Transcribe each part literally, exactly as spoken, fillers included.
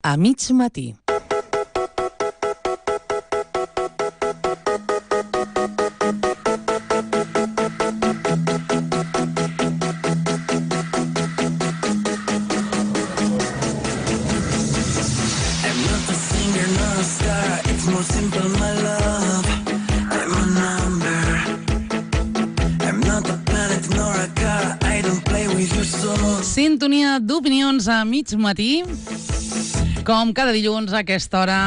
A mig matí. Sintonia d'opinions a mig matí, com cada dilluns a aquesta hora.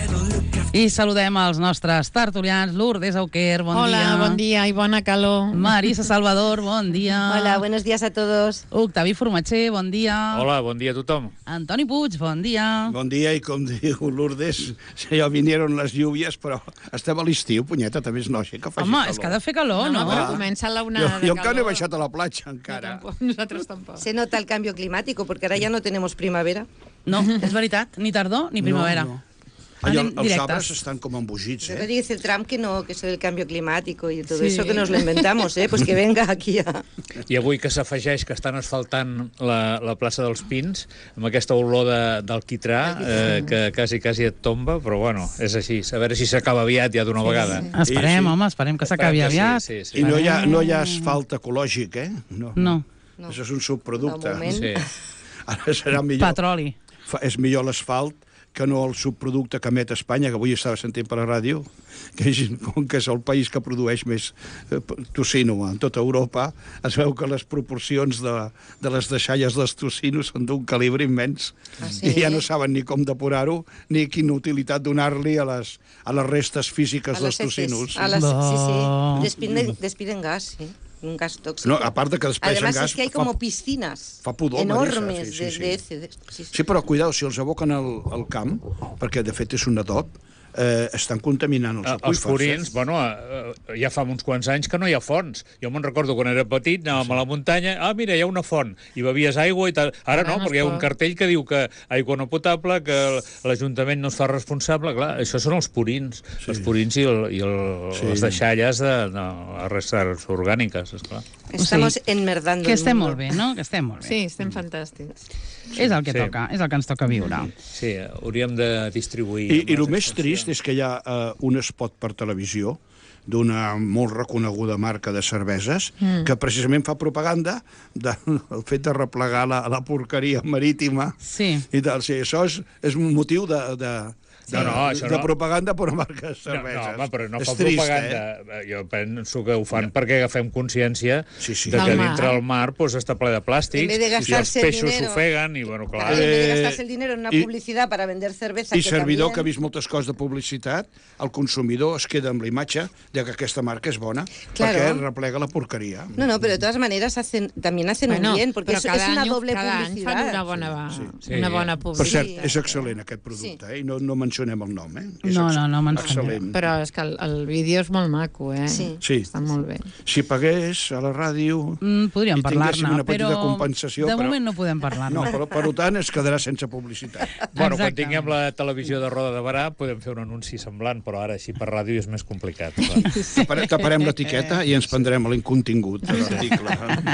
I saludem els nostres tertulians. Lourdes Auquer, bon Hola, dia. Hola, bon dia i bona calor. Marisa Salvador, bon dia. Hola, buenos días a todos. Octavi Formatxer, bon dia. Hola, bon dia a tothom. Antoni Puig, bon dia. Bon dia, i com diu Lourdes, ja vinieron les lluvias, però estem a l'estiu, punyeta, també és noche, que faci Home, calor. és que ha de fer calor, no? No, però comença la Jo, onada de jo calor. encara no he baixat a la platja, encara. No, tampoc, nosaltres tampoc. Se nota el cambio climático, porque ahora ya no tenemos primavera. No, és veritat, ni tardor ni primavera. No, no. Allò, Anem els directes. arbres estan com embogits, Pero eh? dice el Trump que no, que eso del cambio climático y todo Sí. eso que nos lo inventamos, ¿eh? Pues que venga aquí a... I avui que s'afegeix que estan asfaltant la, la plaça dels Pins, amb aquesta olor de, del quitrà, eh, que quasi, quasi et tomba, però bueno, és així. A veure si s'acaba aviat ja d'una vegada. Esperem, Sí, sí. home, esperem que s'acabi Esperem que aviat. sí, sí, sí. I no hi, ha, no hi ha asfalt ecològic, eh? No. No, No. Això és un subproducte. De moment. Sí. Ara serà millor. petroli. Fa, és millor l'asfalt que no el subproducte que emet Espanya, que avui estava sentint per la ràdio, que és, com que és el país que produeix més eh, tocino en tota Europa, es veu que les proporcions de, de les deixalles dels tocinos són d'un calibre immens. Ah, sí? I ja no saben ni com depurar-ho, ni quina utilitat donar-li a, les, a les restes físiques A dels los heces. tocinos. A las, sí, sí. Bo. Despiden, despiden gas, sí. Un gas tóxico. No, aparte que despeixen Además gas, es que hay fa- como piscinas fa pudor, enormes Marisa, sí, sí, de, sí. de heces. Sí, sí. Sí, però cuidao, si els aboquen al, al camp, perquè de fet és un adob, eh, estan contaminant els Eh, aqüífers. Els purins, eh? bueno, eh, ja fa uns quants anys que no hi ha fonts. Jo me'n recordo quan era petit, anàvem a la muntanya, ah, mira, hi ha una font, i bevies aigua i tal. Ara Ara no, no es perquè hi ha un pot. cartell que diu que aigua no potable, que l'Ajuntament no es fa responsable. Clar, això són els purins. Sí. Els purins i, el, i el, Sí. les deixalles de, de les restes orgàniques, esclar. Estamos O sigui, enmerdando Que el estem mundo. molt bé, no? Que estem molt bé. Sí, estem fantàstics. És el que Sí. toca, és el que ens toca viure. Sí, hauríem de distribuir... I, i amb el les més extensions. trist és que hi ha eh, un spot per televisió d'una molt reconeguda marca de cerveses mm. que precisament fa propaganda del de, fet de replegar la, la porqueria marítima Sí. i tal. Sí, això és, és un motiu de, de, de, No, no, això de no. propaganda per una marca de No, cerveses. no, home, però no és fa trist, propaganda. Eh? Jo penso que ho fan perquè agafem consciència Sí, sí. de que Del mar. dintre el mar pues, està ple de plàstics En vez de i els gastarse el peixos dinero- s'ofeguen i, bueno, clar... Claro, en vez de Eh, gastarse el dinero en una i- publicidad para vender cerveza... I que servidor también... que ha vist moltes coses de publicitat, el consumidor es queda amb la imatge de que aquesta marca és bona Claro. perquè replega la porqueria. No, no, pero de todas maneras hacen, también hacen Bueno, un bien, porque però es, cada es una any, doble cada publicidad. any fan una bona, Sí, sí. una bona Per publicitat. cert, és excel·lent aquest producte, eh? I no, no mencionem el nom, eh? És No, ex- no, no mencionem. Excel·lent. Però és que el, el vídeo és molt maco, eh? Sí. Sí. Està molt bé. Si pagués a la ràdio... Mm, podríem i tinguéssim parlar-ne, una petita però compensació, de però- moment no podem parlar-ne. No, però per tant es quedarà sense publicitat. Bueno, quan Exacte. tinguem la televisió de Roda de Barà podem fer un anunci semblant, però ara així per ràdio és més complicat. Clar. Tapare- Taparem l'etiqueta i ens prendrem l'incontingut de l'article.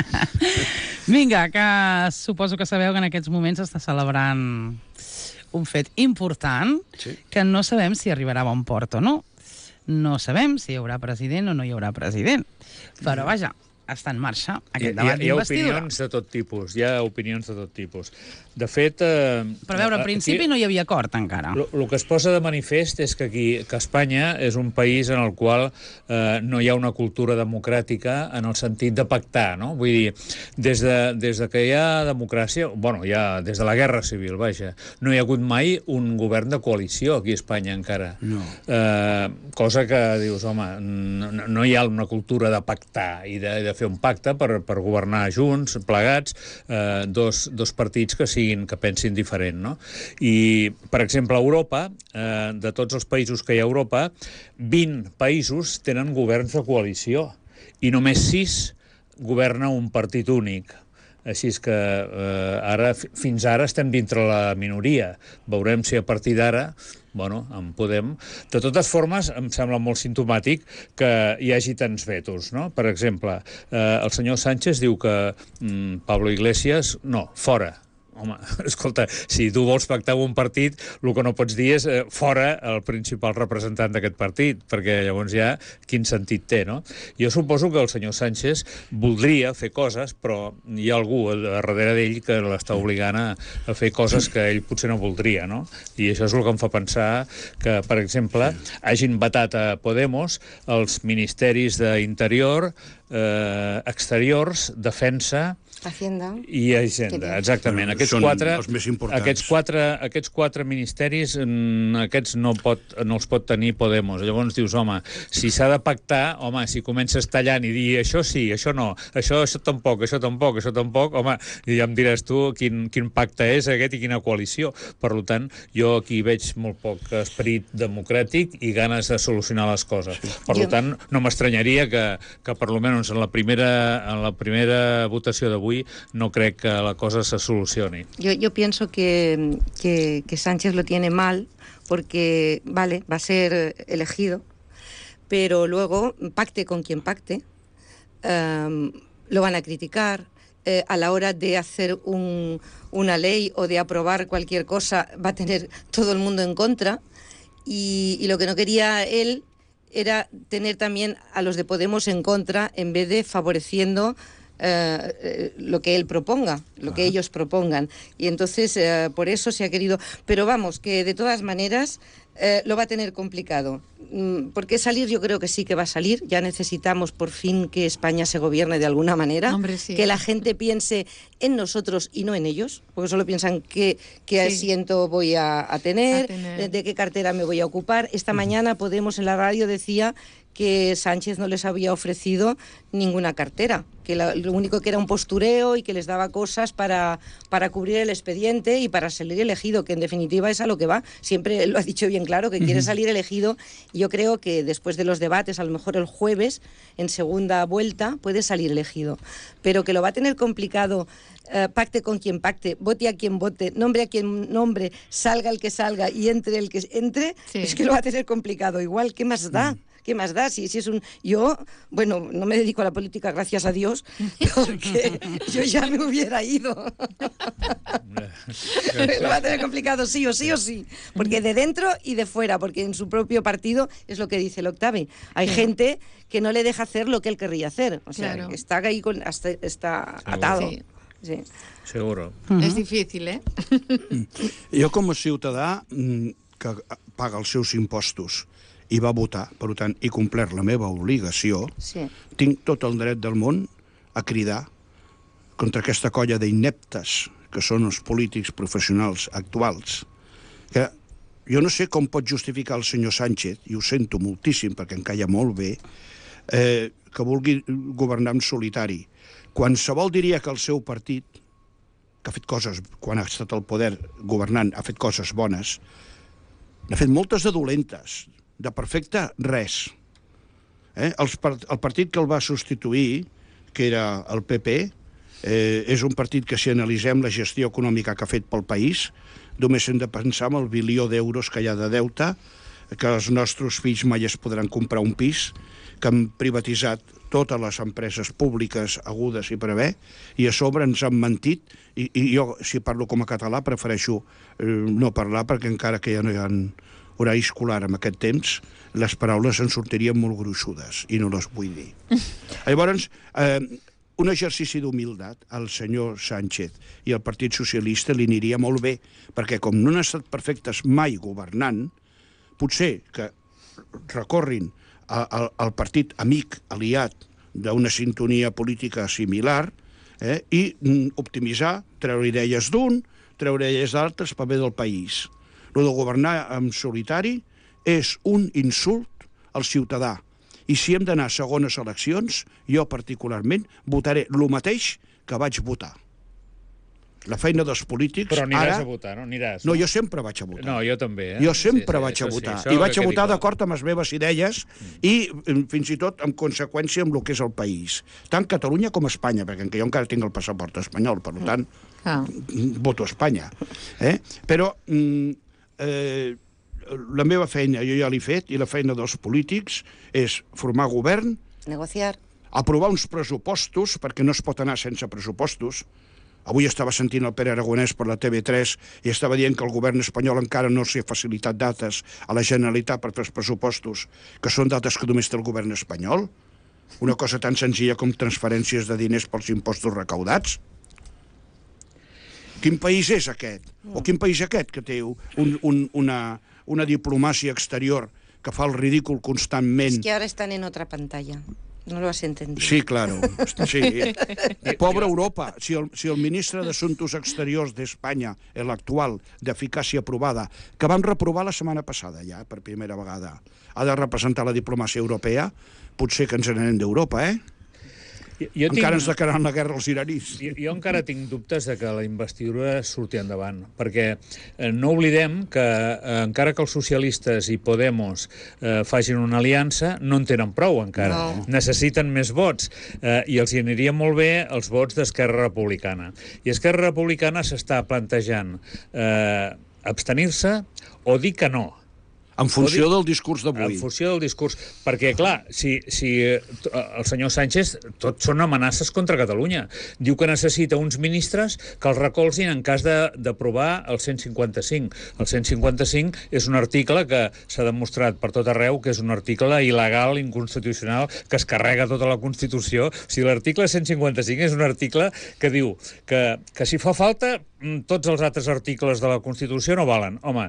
Vinga, que suposo que sabeu que en aquests moments està celebrant un fet important, Sí. que no sabem si arribarà a bon port o no. No sabem si hi haurà president o no hi haurà president. Però, vaja, està en marxa Hi, aquest hi, debat hi ha d'investidura. opinions de tot tipus, hi ha opinions de tot tipus. De fet... Eh, Però a veure, en aquí- principi no hi havia acord encara. El que es posa de manifest és que, aquí, que Espanya és un país en el qual eh, no hi ha una cultura democràtica en el sentit de pactar, no? Vull dir, des de, des de que hi ha democràcia, bueno, ja des de la Guerra Civil, vaja, no hi ha hagut mai un govern de coalició aquí a Espanya encara. No. Eh, cosa que dius, home, no, no hi ha una cultura de pactar i de, de fer un pacte per, per governar junts, plegats, eh, dos, dos partits que siguin que pensin diferent, no? I, per exemple, a Europa, eh, de tots els països que hi ha a Europa, vint països tenen governs de coalició i només sis governa un partit únic. Així és que eh, ara, fins ara estem dintre la minoria. Veurem si a partir d'ara, bueno, en podem... De totes formes, em sembla molt simptomàtic que hi hagi tants vetos, no? Per exemple, eh, el senyor Sánchez diu que mm, Pablo Iglesias, no, fora. home, escolta, si tu vols pactar un partit, el que no pots dir és eh, fora el principal representant d'aquest partit, perquè llavors ja quin sentit té, no? Jo suposo que el senyor Sánchez voldria fer coses, però hi ha algú darrere d'ell que l'està obligant a, a fer coses que ell potser no voldria, no? I això és el que em fa pensar que, per exemple, hagin vetat a Podemos els ministeris d'Interior, eh, Exteriors, Defensa Hacienda. i Hisenda, exactament. Aquests Són quatre, els més importants. aquests quatre, aquests quatre ministeris, mm, aquests no, pot, no els pot tenir Podemos. Llavors dius, home, si s'ha de pactar, home, si comences tallant i dir això sí, això no, això, això tampoc, això tampoc, això tampoc, home, ja em diràs tu quin, quin pacte és aquest i quina coalició. Per tant, jo aquí veig molt poc esperit democràtic i ganes de solucionar les coses. Per Jo- tant, no m'estranyaria que, que per almenys en la primera, en la primera votació d'avui no crec que la cosa se solucioni. Yo, yo pienso que, que, que Sánchez lo tiene mal porque, vale, va a ser elegido, pero luego, pacte con quien pacte, um, lo van a criticar. Eh, a la hora de hacer un, una ley o de aprobar cualquier cosa, va a tener todo el mundo en contra. Y, y lo que no quería él era tener también a los de Podemos en contra en vez de favoreciendo eh, eh, lo que él proponga, lo que ellos propongan. Y entonces eh, por eso se ha querido... Pero vamos, que de todas maneras eh, lo va a tener complicado. Mm, Porque salir yo creo que sí que va a salir. Ya necesitamos por fin que España se gobierne de alguna manera. Hombre, sí. Que la gente piense en nosotros y no en ellos, porque solo piensan qué, qué Sí. asiento voy a, a tener, A tener. De, de qué cartera me voy a ocupar. Esta mañana Podemos en la radio decía que Sánchez no les había ofrecido ninguna cartera, que la- lo único que era un postureo y que les daba cosas para, para cubrir el expediente y para salir elegido, que en definitiva es a lo que va. Siempre lo ha dicho bien claro, que quiere salir elegido. Y yo creo que después de los debates, a lo mejor el jueves, en segunda vuelta, puede salir elegido. Pero que lo va a tener complicado, eh, pacte con quien pacte, vote a quien vote, nombre a quien nombre, salga el que salga y entre el que entre, Sí. es que lo va a tener complicado. Igual, ¿qué más da? ¿Qué más da? Si, si es un... Yo, bueno, no me dedico a la política, gracias a Dios, porque yo ya me hubiera ido. Lo va a tener complicado sí o sí o sí, porque de dentro y de fuera, porque en su propio partido es lo que dice el Octavi. Hay gente que no le deja hacer lo que él querría hacer, o sea, Claro. que está ahí con, hasta, está atado. Sí. Sí. Seguro. És difícil, eh? Jo, com a ciutadà mm, que paga els seus impostos i va votar, per tant, he complert la meva obligació, Sí. tinc tot el dret del món a cridar contra aquesta colla d'ineptes que són els polítics professionals actuals, que jo no sé com pot justificar el senyor Sánchez, i ho sento moltíssim perquè em calla molt bé, eh, que vulgui governar en solitari. Qualsevol diria que el seu partit, que ha fet coses, quan ha estat al poder governant, ha fet coses bones, n'ha fet moltes de dolentes, de perfecte res. Eh? Els part el partit que el va substituir, que era el P P, eh, és un partit que, si analitzem la gestió econòmica que ha fet pel país, només hem de pensar en el bilió d'euros que hi ha de deute, que els nostres fills mai es podran comprar un pis, que han privatitzat totes les empreses públiques agudes i per haver, i a sobre ens han mentit, i, i jo, si parlo com a català, prefereixo eh, no parlar, perquè encara que ja no hi ha horari escolar en aquest temps, les paraules en sortirien molt gruixudes, i no les vull dir. Llavors, eh, un exercici d'humilitat al senyor Sánchez i al Partit Socialista li aniria molt bé, perquè com no han estat perfectes mai governant, potser que recorrin al, al partit amic, aliat, d'una sintonia política similar, eh, i mm, optimitzar, treure idees d'un, treure idees d'altres per bé del país. Lo de governar en solitari és un insult al ciutadà. I si hem d'anar a segones eleccions, jo particularment votaré el mateix que vaig votar. La feina dels polítics... Però aniràs ara... a votar, no? Aniràs, no, jo sempre vaig a votar. No, jo també, eh? Jo sempre sí, sí, vaig a això votar. Sí, I vaig a que votar quedi clar. d'acord amb les meves idees i eh, fins i tot en conseqüència amb el que és el país. Tant Catalunya com Espanya, perquè jo encara tinc el passaport espanyol, per tant, Ah. voto a Espanya. Eh? Però mm, eh, la meva feina jo ja l'he fet, i la feina dels polítics és formar govern, Negociar. aprovar uns pressupostos, perquè no es pot anar sense pressupostos. Avui estava sentint el Pere Aragonès per la T V tres i estava dient que el govern espanyol encara no s'ha facilitat dates a la Generalitat per fer els pressupostos, que són dates que només té el govern espanyol. Una cosa tan senzilla com transferències de diners pels impostos recaudats. Quin país és aquest? O quin país aquest que té un, un, una, una diplomàcia exterior que fa el ridícul constantment? Es que ahora están en otra pantalla. No lo has entendido. Sí, claro. Sí. Pobra Europa. Si el, si el ministre d'Assumptes Exteriors d'Espanya, l'actual, d'eficàcia aprovada, que vam reprovar la setmana passada ja, per primera vegada, ha de representar la diplomàcia europea, potser que ens n'anem d'Europa, eh? Jo, jo encara tinc... ens declararan la guerra als iranis. Jo, jo encara tinc dubtes de que la investidura surti endavant, perquè eh, no oblidem que eh, encara que els socialistes i Podemos eh, facin una aliança, no en tenen prou encara. No. Necessiten més vots eh, i els hi aniria molt bé els vots d'Esquerra Republicana. I Esquerra Republicana s'està plantejant eh, abstenir-se o dir que no. En funció del discurs d'avui. En funció del discurs. Perquè, clar, si, si el senyor Sánchez, tot són amenaces contra Catalunya. Diu que necessita uns ministres que el recolzin en cas d'aprovar el cent cinquanta-cinc. El cent cinquanta-cinc és un article que s'ha demostrat per tot arreu que és un article il·legal, inconstitucional, que es carrega tota la Constitució. O sigui, l'article cent cinquanta-cinc és un article que diu que, que si fa falta tots els altres articles de la Constitució no valen. Home,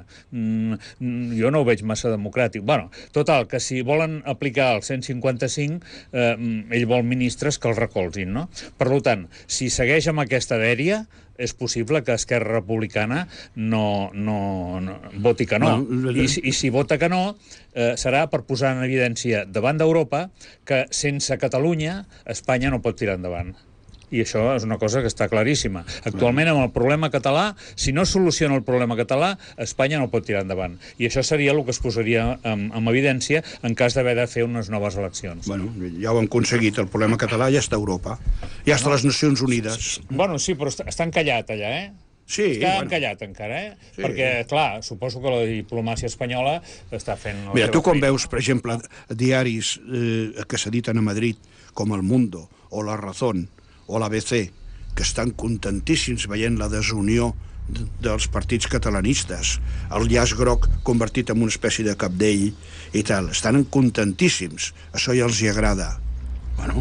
jo no ho veig massa democràtic. Bueno, total, que si volen aplicar el cent cinquanta-cinc, eh, ell vol ministres que el recolzin, no? Per tant, si segueix amb aquesta dèria, és possible que Esquerra Republicana no, no, no voti que no. no I, I si vota que no, eh, serà per posar en evidència davant d'Europa que sense Catalunya Espanya no pot tirar endavant. I això és una cosa que està claríssima. Actualment, amb el problema català, si no soluciona el problema català, Espanya no pot tirar endavant. I això seria el que es posaria en, en evidència en cas d'haver de fer unes noves eleccions. Bueno, ja ho hem aconseguit. El problema català ja està a Europa. Ja està a les Nacions Unides. Bueno, sí, però està, està encallat allà, eh? Sí, està bueno. encallat encara, eh? Sí. Perquè, clar, suposo que la diplomàcia espanyola està fent... Mira, tu quan veus, per exemple, diaris eh, que s'editen a Madrid, com El Mundo o La Razón, o l'A B C, que estan contentíssims veient la desunió dels partits catalanistes, el llaç groc convertit en una espècie de capdell i tal. Estan contentíssims. Això ja els hi agrada. Bueno,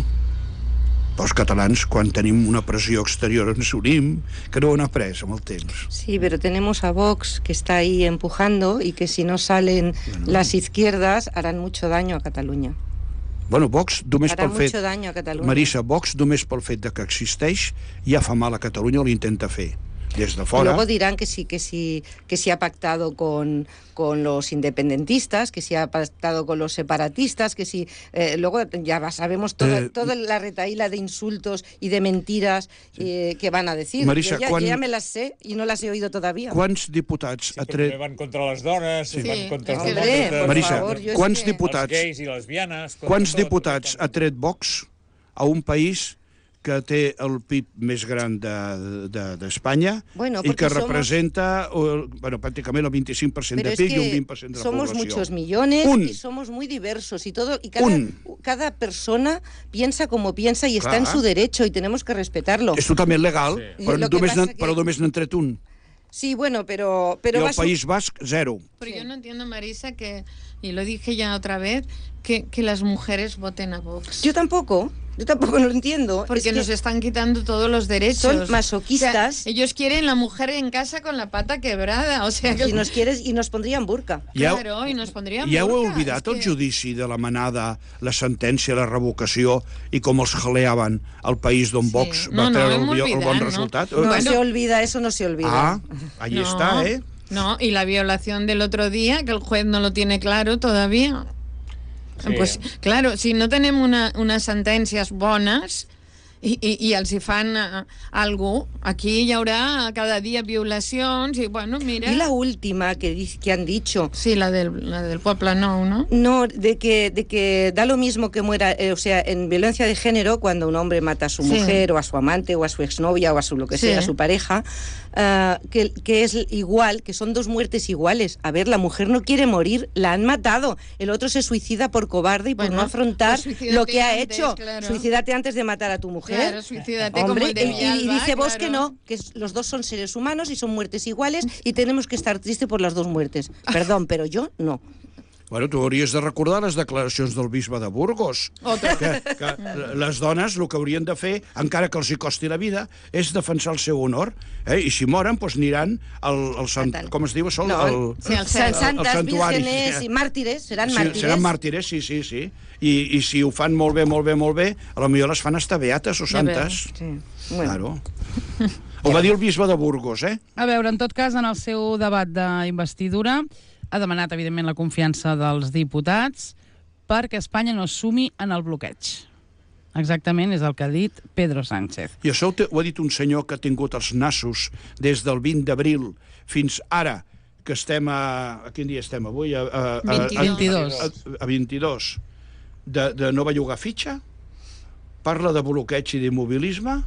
els catalans, quan tenim una pressió exterior, ens unim, que no ho han après amb el temps. Sí, pero tenemos a Vox, que está ahí empujando, y que si no salen bueno. las izquierdas, harán mucho daño a Cataluña. Bueno, Vox només Harà pel fet... mucho daño a Catalunya. Marisa, Vox només pel fet de que existeix ja fa mal a Catalunya, l'intenta fer. Des de fora... Luego dirán que sí, que sí, que sí ha pactado con, con los independentistas, que sí ha pactado con los separatistas, que sí... Eh, luego ya sabemos toda, eh, toda la retahíla de insultos y de mentiras eh, sí. que van a decir. Marisa, yo, ya, quan... yo ya me las sé y no las he oído todavía. Quants diputats... Sí, ha tret... van contra les dones, sí. van contra sí. els homes... De... Marisa, favor, quants que... diputats... Els gais i lesbianes... Quants diputats ha tret Vox a un país que té el P I B més gran d'Espanya de, de, bueno, i que somos... representa bueno, pràcticament el vint-i-cinc per cent de P I B i un vint per cent de la somos població. Somos muchos millones un. y somos muy diversos y todo y cada, un. cada persona piensa como piensa y Clar. está en su derecho y tenemos que respetarlo. És totalment legal, sí. però, només que... però només n'han tret un. Sí, bueno, pero... pero y el País Basc, zero. Pero sí. Yo no entiendo, Marisa, que, y lo dije ya otra vez, que, que las mujeres voten a Vox. Yo tampoco. Yo tampoco lo entiendo. Porque es nos que están quitando todos los derechos. Son masoquistas. O sea, ellos quieren la mujer en casa con la pata quebrada. O sea, que... Y nos quieres y nos pondrían burka. Claro, ja, i nos pondrían ja burka. Ja heu oblidat el que... judici de la manada, la sentència, la revocació i com els jaleaven al país d'on sí. Vox va no, no, treure el, olvidat, el bon no. resultat? No, no bueno. se olvida, eso no se olvida. Ah, ahí no, está, ¿eh? No, y la violación del otro día, que el juez no lo tiene claro todavía. Sí. Pues, claro, si no tenim una, unes sentències bones i, i, i els hi fan uh, algú, aquí hi haurà cada dia violacions i, bueno, mira... Y la última que, que han dicho... Sí, la del, la del Poble Nou, ¿no? No, de que, de que da lo mismo que muera, eh, o sea, en violencia de género, cuando un hombre mata a su sí. mujer o a su amante o a su exnovia o a su lo que sí. sea, a su pareja, uh, que, que es igual, que son dos muertes iguales. A ver, la mujer no quiere morir, la han matado. El otro se suicida por cobarde y por bueno, no afrontar pues lo que ha antes, hecho. Claro. Suicídate antes de matar a tu mujer. mujer. Claro, suicídate Hombre, como el de y- y, Villalba, dice vos claro. que no, que los dos son seres humanos y son muertes iguales y tenemos que estar tristes por las dos muertes. Perdón, pero yo no. Bueno, tu hauries de recordar les declaracions del bisbe de Burgos. Otro. Que, que les dones el que haurien de fer, encara que els hi costi la vida, és defensar el seu honor. Eh? I si moren, doncs aniran al, al sant, com es diu això? No, El, sí, al San- cel. santas, el santuari. vírgenes i màrtires, seran Sí, màrtires. seran màrtires, sí, sí, sí. I, I si ho fan molt bé, molt bé, molt bé, a lo millor les fan estar beates o Ja santes. Sí. Bueno. Claro. Ho va dir el bisbe de Burgos, eh? A veure, en tot cas, en el seu debat d'investidura ha demanat, evidentment, la confiança dels diputats perquè Espanya no es sumi en el bloqueig. Exactament és el que ha dit Pedro Sánchez. I això ho, te, ho ha dit un senyor que ha tingut els nassos des del vint d'abril fins ara, que estem a... A quin dia estem avui? A, a, a, vint-i-dos. A, a, a vint-i-dos. De, de no va llogar fitxa? Parla de bloqueig i d'immobilisme?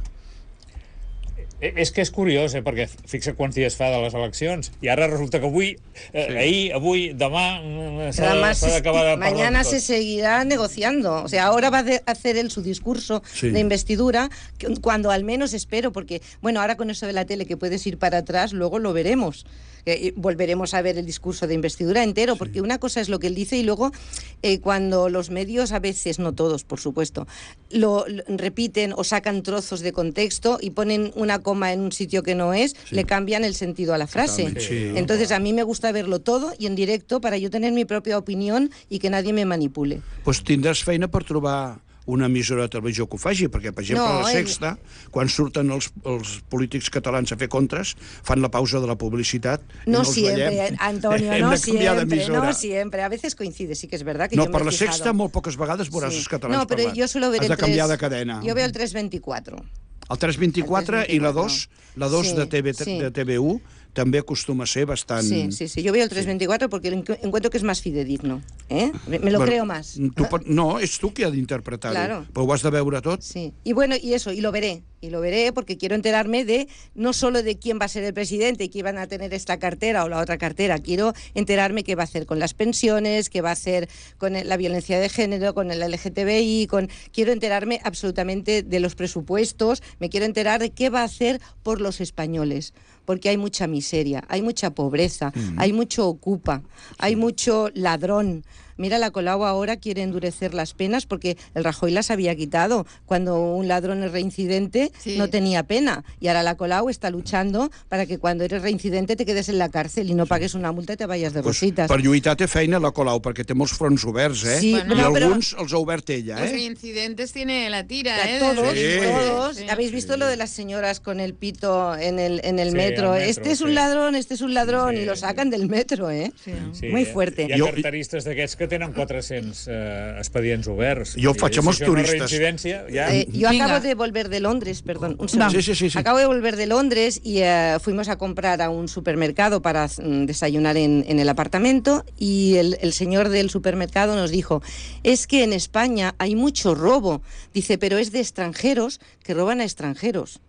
Eh, És que és curiós, eh, perquè fixa quants dies fa de les eleccions i ara resulta que avui, eh, Sí. ahir, avui, demà mm, s'ha Además, s'ha d'acabar de parlar mañana de tot. se seguirá negociando. O sea, ahora va a de- hacer él su discurso Sí. de investidura, que- cuando al menos espero, porque, bueno, ahora con eso de la tele que puedes ir para atrás, luego lo veremos. Eh, volveremos a ver el discurso de investidura entero, porque una cosa es lo que él dice y luego eh, cuando los medios, a veces, no todos, por supuesto, lo, lo repiten o sacan trozos de contexto y ponen una coma en un sitio que no es, Sí. le cambian el sentido a la frase. Totalmente, sí. Entonces, a mí me gusta verlo todo y en directo para yo tener mi propia opinión y que nadie me manipule. Doncs tindràs feina per trobar una emissora de televisió que ho faci, perquè, per exemple, No, a la és- Sexta, quan surten els, els polítics catalans a fer contres, fan la pausa de la publicitat i No no els siempre, veiem. Antonio, Hem no de canviar siempre, d'emissora. no siempre. A veces coincide, sí que es verdad que No, yo me per he la fijado. Sexta molt poques vegades veuràs Sí. els catalans No, pero parlant. yo suelo ver Has el de canviar tres- de cadena. Yo veo el tres veinticuatro. El tres veinticuatre i la dos, la dos Sí, de, T V, sí. de T V u també acostuma a ser bastant... Sí, sí, sí. Yo veo el tres veinticuatro porque encu- encuentro que es más fidedigno. ¿eh? Me, me lo Bueno, creo más. Tu, pot- no, és tu qui ha d'interpretar-ho, Claro. però ho has de veure tot. Sí. Y bueno, y eso, y lo veré. Y lo veré porque quiero enterarme de no solo de quién va a ser el presidente y quién van a tener esta cartera o la otra cartera. Quiero enterarme qué va a hacer con las pensiones, qué va a hacer con el- la violencia de género, con el L G T B I, con... Quiero enterarme absolutamente de los presupuestos, me quiero enterar de qué va a hacer por los españoles. Porque hay mucha miseria, hay mucha pobreza, hay mucho ocupa, hay mucho ladrón. Mira, la Colau ahora quiere endurecer las penas porque el Rajoy las había quitado. Cuando un ladrón es reincidente, Sí. no tenía pena. Y ahora la Colau está luchando para que cuando eres reincidente te quedes en la cárcel y no pagues una multa y te vayas de Pues, rositas. per lluitar té feina la Colau, perquè té molts fronts oberts, eh? Sí, I bueno, però- alguns els ha obert ella, Los eh? reincidentes tiene la tira, A ¿eh? todos, Sí. todos. Sí. ¿Habéis visto lo de las señoras con el pito en el, en el Sí, metro? al metro, Este es un sí. ladrón, este es un ladrón, Sí, y lo sí. sacan del metro, ¿eh? Sí. Sí, Muy fuerte. Hi ha Jo- carteristes d'aquests que tenen quatre-cents eh, expedients oberts. Jo ho faig amb els Si això no és turistes. reincidència, ja... Eh, yo Venga. acabo de volver de Londres, perdón, un segundo. Sí, sí, sí, sí. Acabo de volver de Londres y eh, fuimos a comprar a un supermercado para mm, desayunar en, en el apartamento y el, el señor del supermercado nos dijo, es que en España hay mucho robo. Dice, pero es de extranjeros que roban a extranjeros.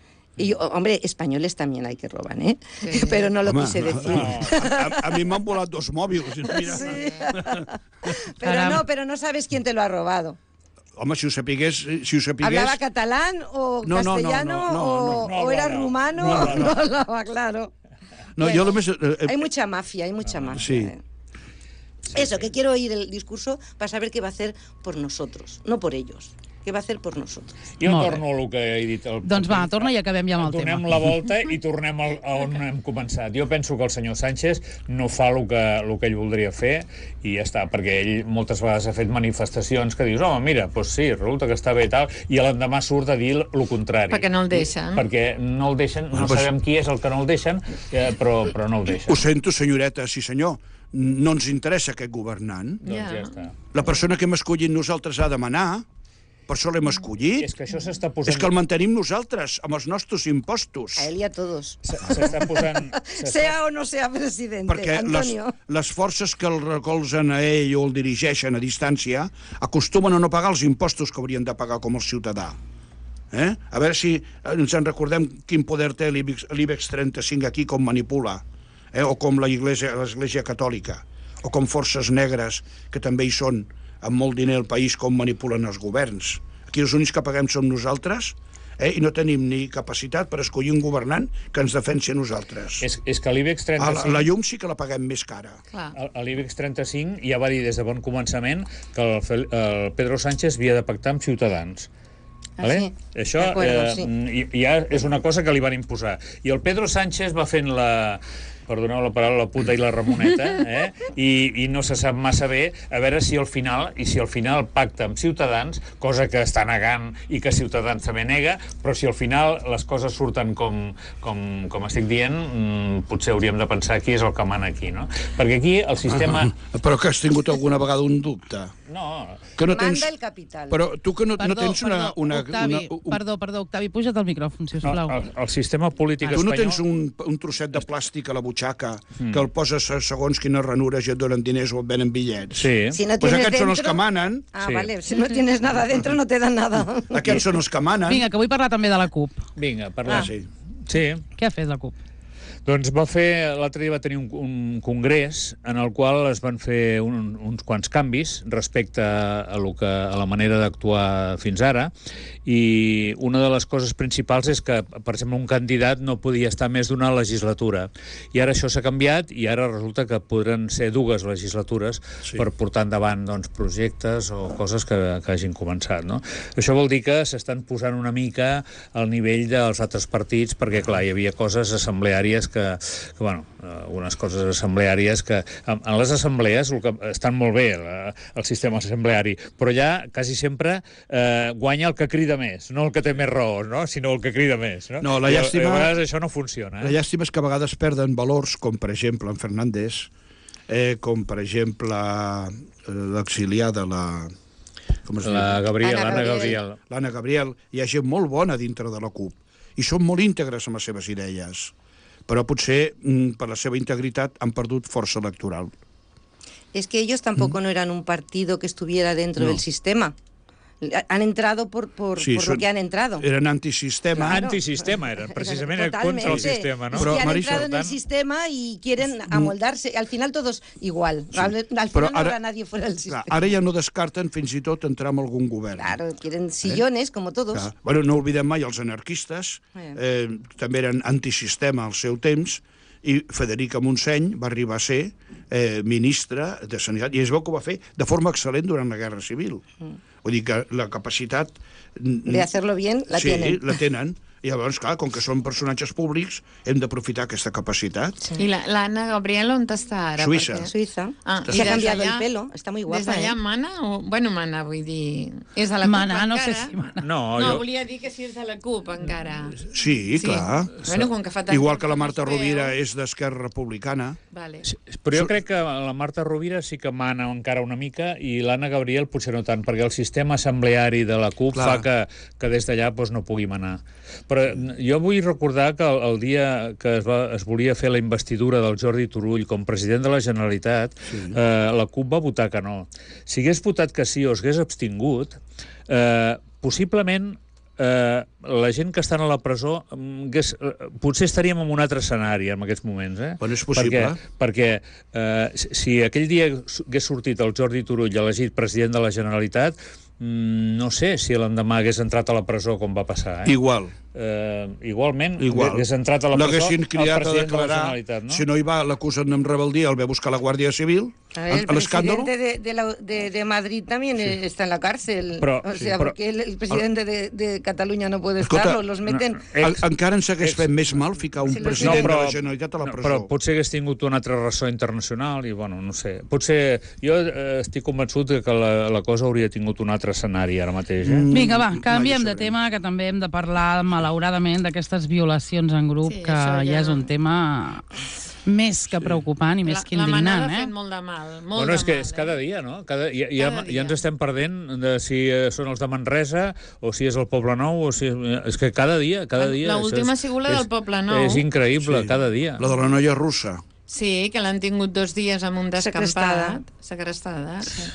Y yo, hombre, españoles también hay que roban, ¿eh? Sí. Pero no lo Home, quise decir. no, a, a mi m'han volat dos mòbils. Mira. Sí. Pero Caram. no, pero no sabes quién te lo ha robado. Home, si ho sapigués... Si ho sapigués... ¿Hablaba catalán o No, no, no, castellano no, no, o, no. No o era hablaba. rumano? No hablaba. No hablaba, claro. No, Bueno, jo només... Eh, eh, Hay mucha mafia, hay mucha mafia. sí. eh. Eso, que quiero oír el discurso para saber qué va a hacer por nosotros, no por ellos. ¿Qué va a hacer por nosotros? Jo Molt bé. torno a el que he dit. El... Doncs va, torna i acabem ja amb el Donem tema. la volta i tornem al, a on hem començat. Jo penso que el senyor Sánchez no fa el que, el que ell voldria fer i ja està, perquè ell moltes vegades ha fet manifestacions que dius, home, mira, doncs sí, resulta que està bé i tal, i l'endemà surt a dir el contrari. Perquè no el deixen. Perquè no el deixen, no Bueno, pues- sabem qui és el que no el deixen, eh, però, però no el deixen. Ho sento, senyoreta, sí senyor. No ens interessa aquest governant. Doncs ja Ja. està. La persona que hem escollit nosaltres ha de manar, per això l'hem escollit. És que això s'està posant... És que el mantenim nosaltres, amb els nostres impostos. A él y a todos. S- S'està posant... s'està- Sea o no sea presidente, Perquè les, Antonio. les forces que el recolzen a ell o el dirigeixen a distància acostumen a no pagar els impostos que haurien de pagar com el ciutadà. Eh? A veure si ens en recordem quin poder té l'IBEX trenta-cinc aquí, com manipula, eh? O com l'Església Catòlica, o com forces negres, que també hi són, amb molt diner al país, com manipulen els governs. Aquí els únics que paguem som nosaltres, eh? I no tenim ni capacitat per escollir un governant que ens defensi a nosaltres. És, és que l'IBEX trenta-cinc... La, la llum sí que la paguem més cara. L'IBEX trenta-cinc ja va dir des de bon començament que el, el Pedro Sánchez havia de pactar amb Ciutadans. Ah, vale? sí? Això acuerdo, eh, sí. ja és una cosa que li van imposar. I el Pedro Sánchez va fent la... perdoneu la paraula, la puta i la Ramoneta, eh? I, i no se sap massa bé a veure si al final, i si al final pacta amb Ciutadans, cosa que està negant i que Ciutadans també nega, però si al final les coses surten com, com, com estic dient, mmm, potser hauríem de pensar qui és el que mana aquí, no? Perquè aquí el sistema... Ah, però que has tingut alguna vegada un dubte? No. Que no tens... Manda el capital. Però tu que no, Perdó, no tens una... perdó, una, Octavi, una un... perdó, perdó, Octavi, puja't al micròfon, sisplau. No, el, el sistema polític Tu espanyol... no tens un, un trosset de plàstic a la butxaca mm. que el poses segons quines ranures i et donen diners o et venen bitllets? Sí. Si no Pues tienes aquests dentro... són els que manen. Ah, Sí. vale. Si no tienes nada dentro no te dan nada. Aquests són els que manen. Vinga, que vull parlar també de la CUP. Vinga, Ah, parlem. sí. Sí. Què ha fet la CUP? Doncs va fer, l'altre dia va tenir un, un congrés en el qual es van fer un, uns quants canvis respecte a, lo que, a la manera d'actuar fins ara, i una de les coses principals és que, per exemple, un candidat no podia estar més d'una legislatura. I ara això s'ha canviat i ara resulta que podran ser dues legislatures sí. per portar endavant doncs, projectes o coses que, que hagin començat. No? Això vol dir que s'estan posant una mica al nivell dels altres partits perquè, clar, hi havia coses assembleàries que, que bueno, unes coses assembleàries que... En, en les assemblees el que, estan molt bé, la, el sistema assembleari, però ja quasi sempre eh, guanya el que crida més, no el que té més raó, no? Sinó el que crida més. No, no la llàstima... I a vegades això no funciona. Eh? La llàstima és que a vegades perden valors, com per exemple en Fernández, eh, com per exemple l'exiliar de la... Com es la Gabriel, l'Anna Gabriel. L'Anna Gabriel. Hi ha gent molt bona dintre de la CUP i són molt íntegres amb les seves idees, però potser per la seva integritat han perdut força electoral. Es que ellos tampoco mm. no eran un partido que estuviera dentro no. del sistema. Han entrado por, por, sí, por son, lo que han entrado. Eran antisistema. Claro. Antisistema eren, precisament contra el sistema, ¿no? Pero, que han Marisa, entrado en el sistema y quieren amoldarse. Al final todos igual. Sí. Al, al final no habrá nadie fuera del sistema. Clar, ara ja no descarten fins i tot entrar en algun govern. Claro, quieren sillones, eh? como todos. Clar. Bueno, no oblidem mai els anarquistes, eh. Eh, també eren antisistema al seu temps, i Federica Montseny va arribar a ser eh, ministre de Sanitat, i es veu que ho va fer de forma excel·lent durant la Guerra Civil. Mm. Vull dir que la capacitat... De hacerlo bien la sí, tienen. Sí, la tenen. I llavors, clar, com que són personatges públics, hem d'aprofitar aquesta capacitat. Sí. I l'Anna Gabriel on està ara? Suïssa. Perquè... Suïssa. Ah, se ha canviado el pelo, està muy guapa. Des d'allà eh? mana? O... Bueno, mana, vull dir... És de la mana, CUP no encara? sé si mana. No, no jo... volia dir que si és de la CUP encara. Sí, sí. clar. Bueno, com que fa tant igual que la Marta Rovira és d'Esquerra Republicana. Vale. Sí, però jo crec que la Marta Rovira sí que mana encara una mica i l'Anna Gabriel potser no tant, perquè el sistema assembleari de la CUP clar. fa que, que des d'allà doncs, no pugui manar. Però jo vull recordar que el, el dia que es, va, es volia fer la investidura del Jordi Turull com president de la Generalitat, sí. eh, la CUP va votar que no. Si hagués votat que sí o es hagués abstingut, eh, possiblement eh, la gent que estan a la presó hagués, eh, potser estaríem en un altre escenari en aquests moments. Eh? Bueno, és possible. Perquè, perquè eh, si aquell dia hagués sortit el Jordi Turull elegit president de la Generalitat, no sé si l'endemà hagués entrat a la presó com va passar. Eh? Igual. Eh, igualment, Igual. hagués entrat a la presó l'haguessin cridat el a president declarar, de la Generalitat. No? Si no hi va, l'acusen amb rebeldia, el ve buscar la Guàrdia Civil. A ver, el presidente de, de, la, de, de Madrid también sí. está en la cárcel. Però, o sea, sí, però, porque el, el presidente de, de Cataluña no puede escolta, estarlo, los meten... No, ex, encara ens hagués ex, fet més mal ficar un sí, president no, però, de la Generalitat a la presó. No, però potser hagués tingut una altra ressò internacional i, bueno, no sé. Potser... Jo eh, estic convençut que la, la cosa hauria tingut un altre escenari ara mateix. Eh? Mm, Vinga, va, canviem de tema, que també hem de parlar, malauradament, d'aquestes violacions en grup, sí, que ja... ja és un tema... més que preocupant i més la, que indignant. La manada eh? ha fet molt de mal. Molt bueno, de és que mal, és cada dia, no? Cada, ja, cada ja, dia. ja ens estem perdent de si són els de Manresa o si és el Poble Nou, o si és, és que cada dia, cada dia... L'última ha sigut la del Poble Nou. És increïble, sí. cada dia. La de la noia russa. Sí, que l'han tingut dos dies amb un descampat. Segrestada. Segrestada, sí.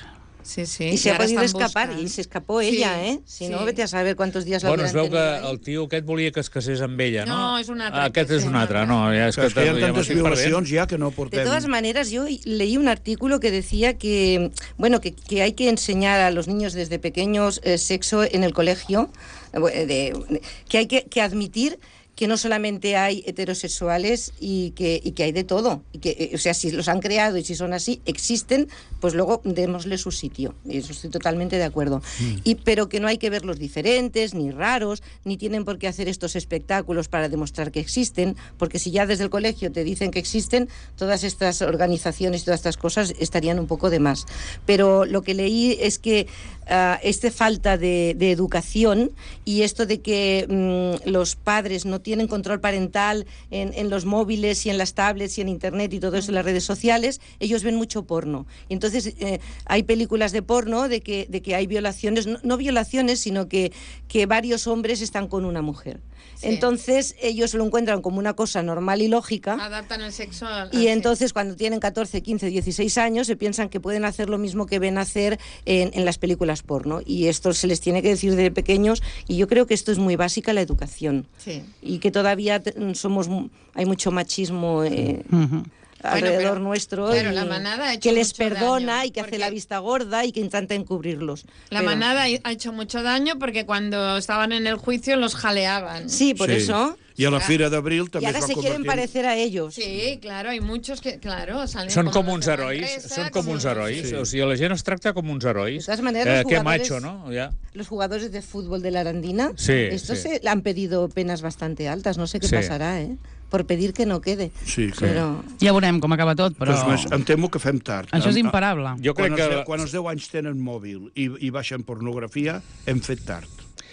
Sí, sí. Y se y ha ahora podido están escapar, buscando. y se escapó Sí, ella, ¿eh? Si sí. no, vete a saber cuántos días la Bueno, es hubieran veu que tenido ahí. el tio aquest volia que es casés amb ella, no? No, és un altre, Ah, aquest que és sí, un un altre, altre. no, ja és Clar, que, és que hi ha ja tantes m'estic perdent. violacions ja que no portem... De todas maneras, yo leí un artículo que decía que, bueno, que, que hay que enseñar a los niños desde pequeños eh, sexo en el colegio, eh, de, que hay que, que admitir que no solamente hay heterosexuales y que, y que hay de todo. Y que, o sea, si los han creado y si son así, existen, pues luego démosle su sitio. Y eso estoy totalmente de acuerdo. Mm. Y, pero que no hay que verlos diferentes, ni raros, ni tienen por qué hacer estos espectáculos para demostrar que existen, porque si ya desde el colegio te dicen que existen, todas estas organizaciones y todas estas cosas estarían un poco de más. Pero lo que leí es que uh, esta falta de, de educación y esto de que um, los padres no tienen control parental en, en los móviles y en las tablets y en internet y todo eso, en las redes sociales, ellos ven mucho porno. Y entonces eh, hay películas de porno de que, de que hay violaciones, no, no violaciones, sino que, que varios hombres están con una mujer. Sí. Entonces ellos lo encuentran como una cosa normal y lógica. Adaptan el sexo al, y al entonces sexo. Cuando tienen catorce, quince, dieciséis años se piensan que pueden hacer lo mismo que ven hacer en, en las películas porno. Y esto se les tiene que decir desde pequeños, y yo creo que esto es muy básica la educación. Sí. Y que todavía somos hay mucho machismo eh, uh-huh. alrededor bueno, pero, nuestro, claro, y la manada ha hecho que les mucho perdona daño, y que porque... hace la vista gorda y que intenta encubrirlos. La pero... manada ha hecho mucho daño porque cuando estaban en el juicio los jaleaban. Sí, por sí. eso... Y a la Fira d'Abril també y ahora es va se quieren convertir... parecer a ellos. Sí, claro, hay muchos que, claro, salen Són com los uns de herois, Manresa, són com uns herois. sí. O sigui, la gent es tracta com uns herois. De todas maneras, eh, los que jugadores, macho, ¿no? Ya. Los jugadores de fútbol de la Arandina, sí, estos sí. se han pedido penas bastante altas, no sé qué sí. pasará, ¿eh? Per pedir que no quede. Sí, clar. Però... Ja veurem com acaba tot, però... Doncs més, em temo que fem tard. Això és imparable. Jo quan, crec que... els, quan els deu anys tenen mòbil i, i baixen pornografia, hem fet tard.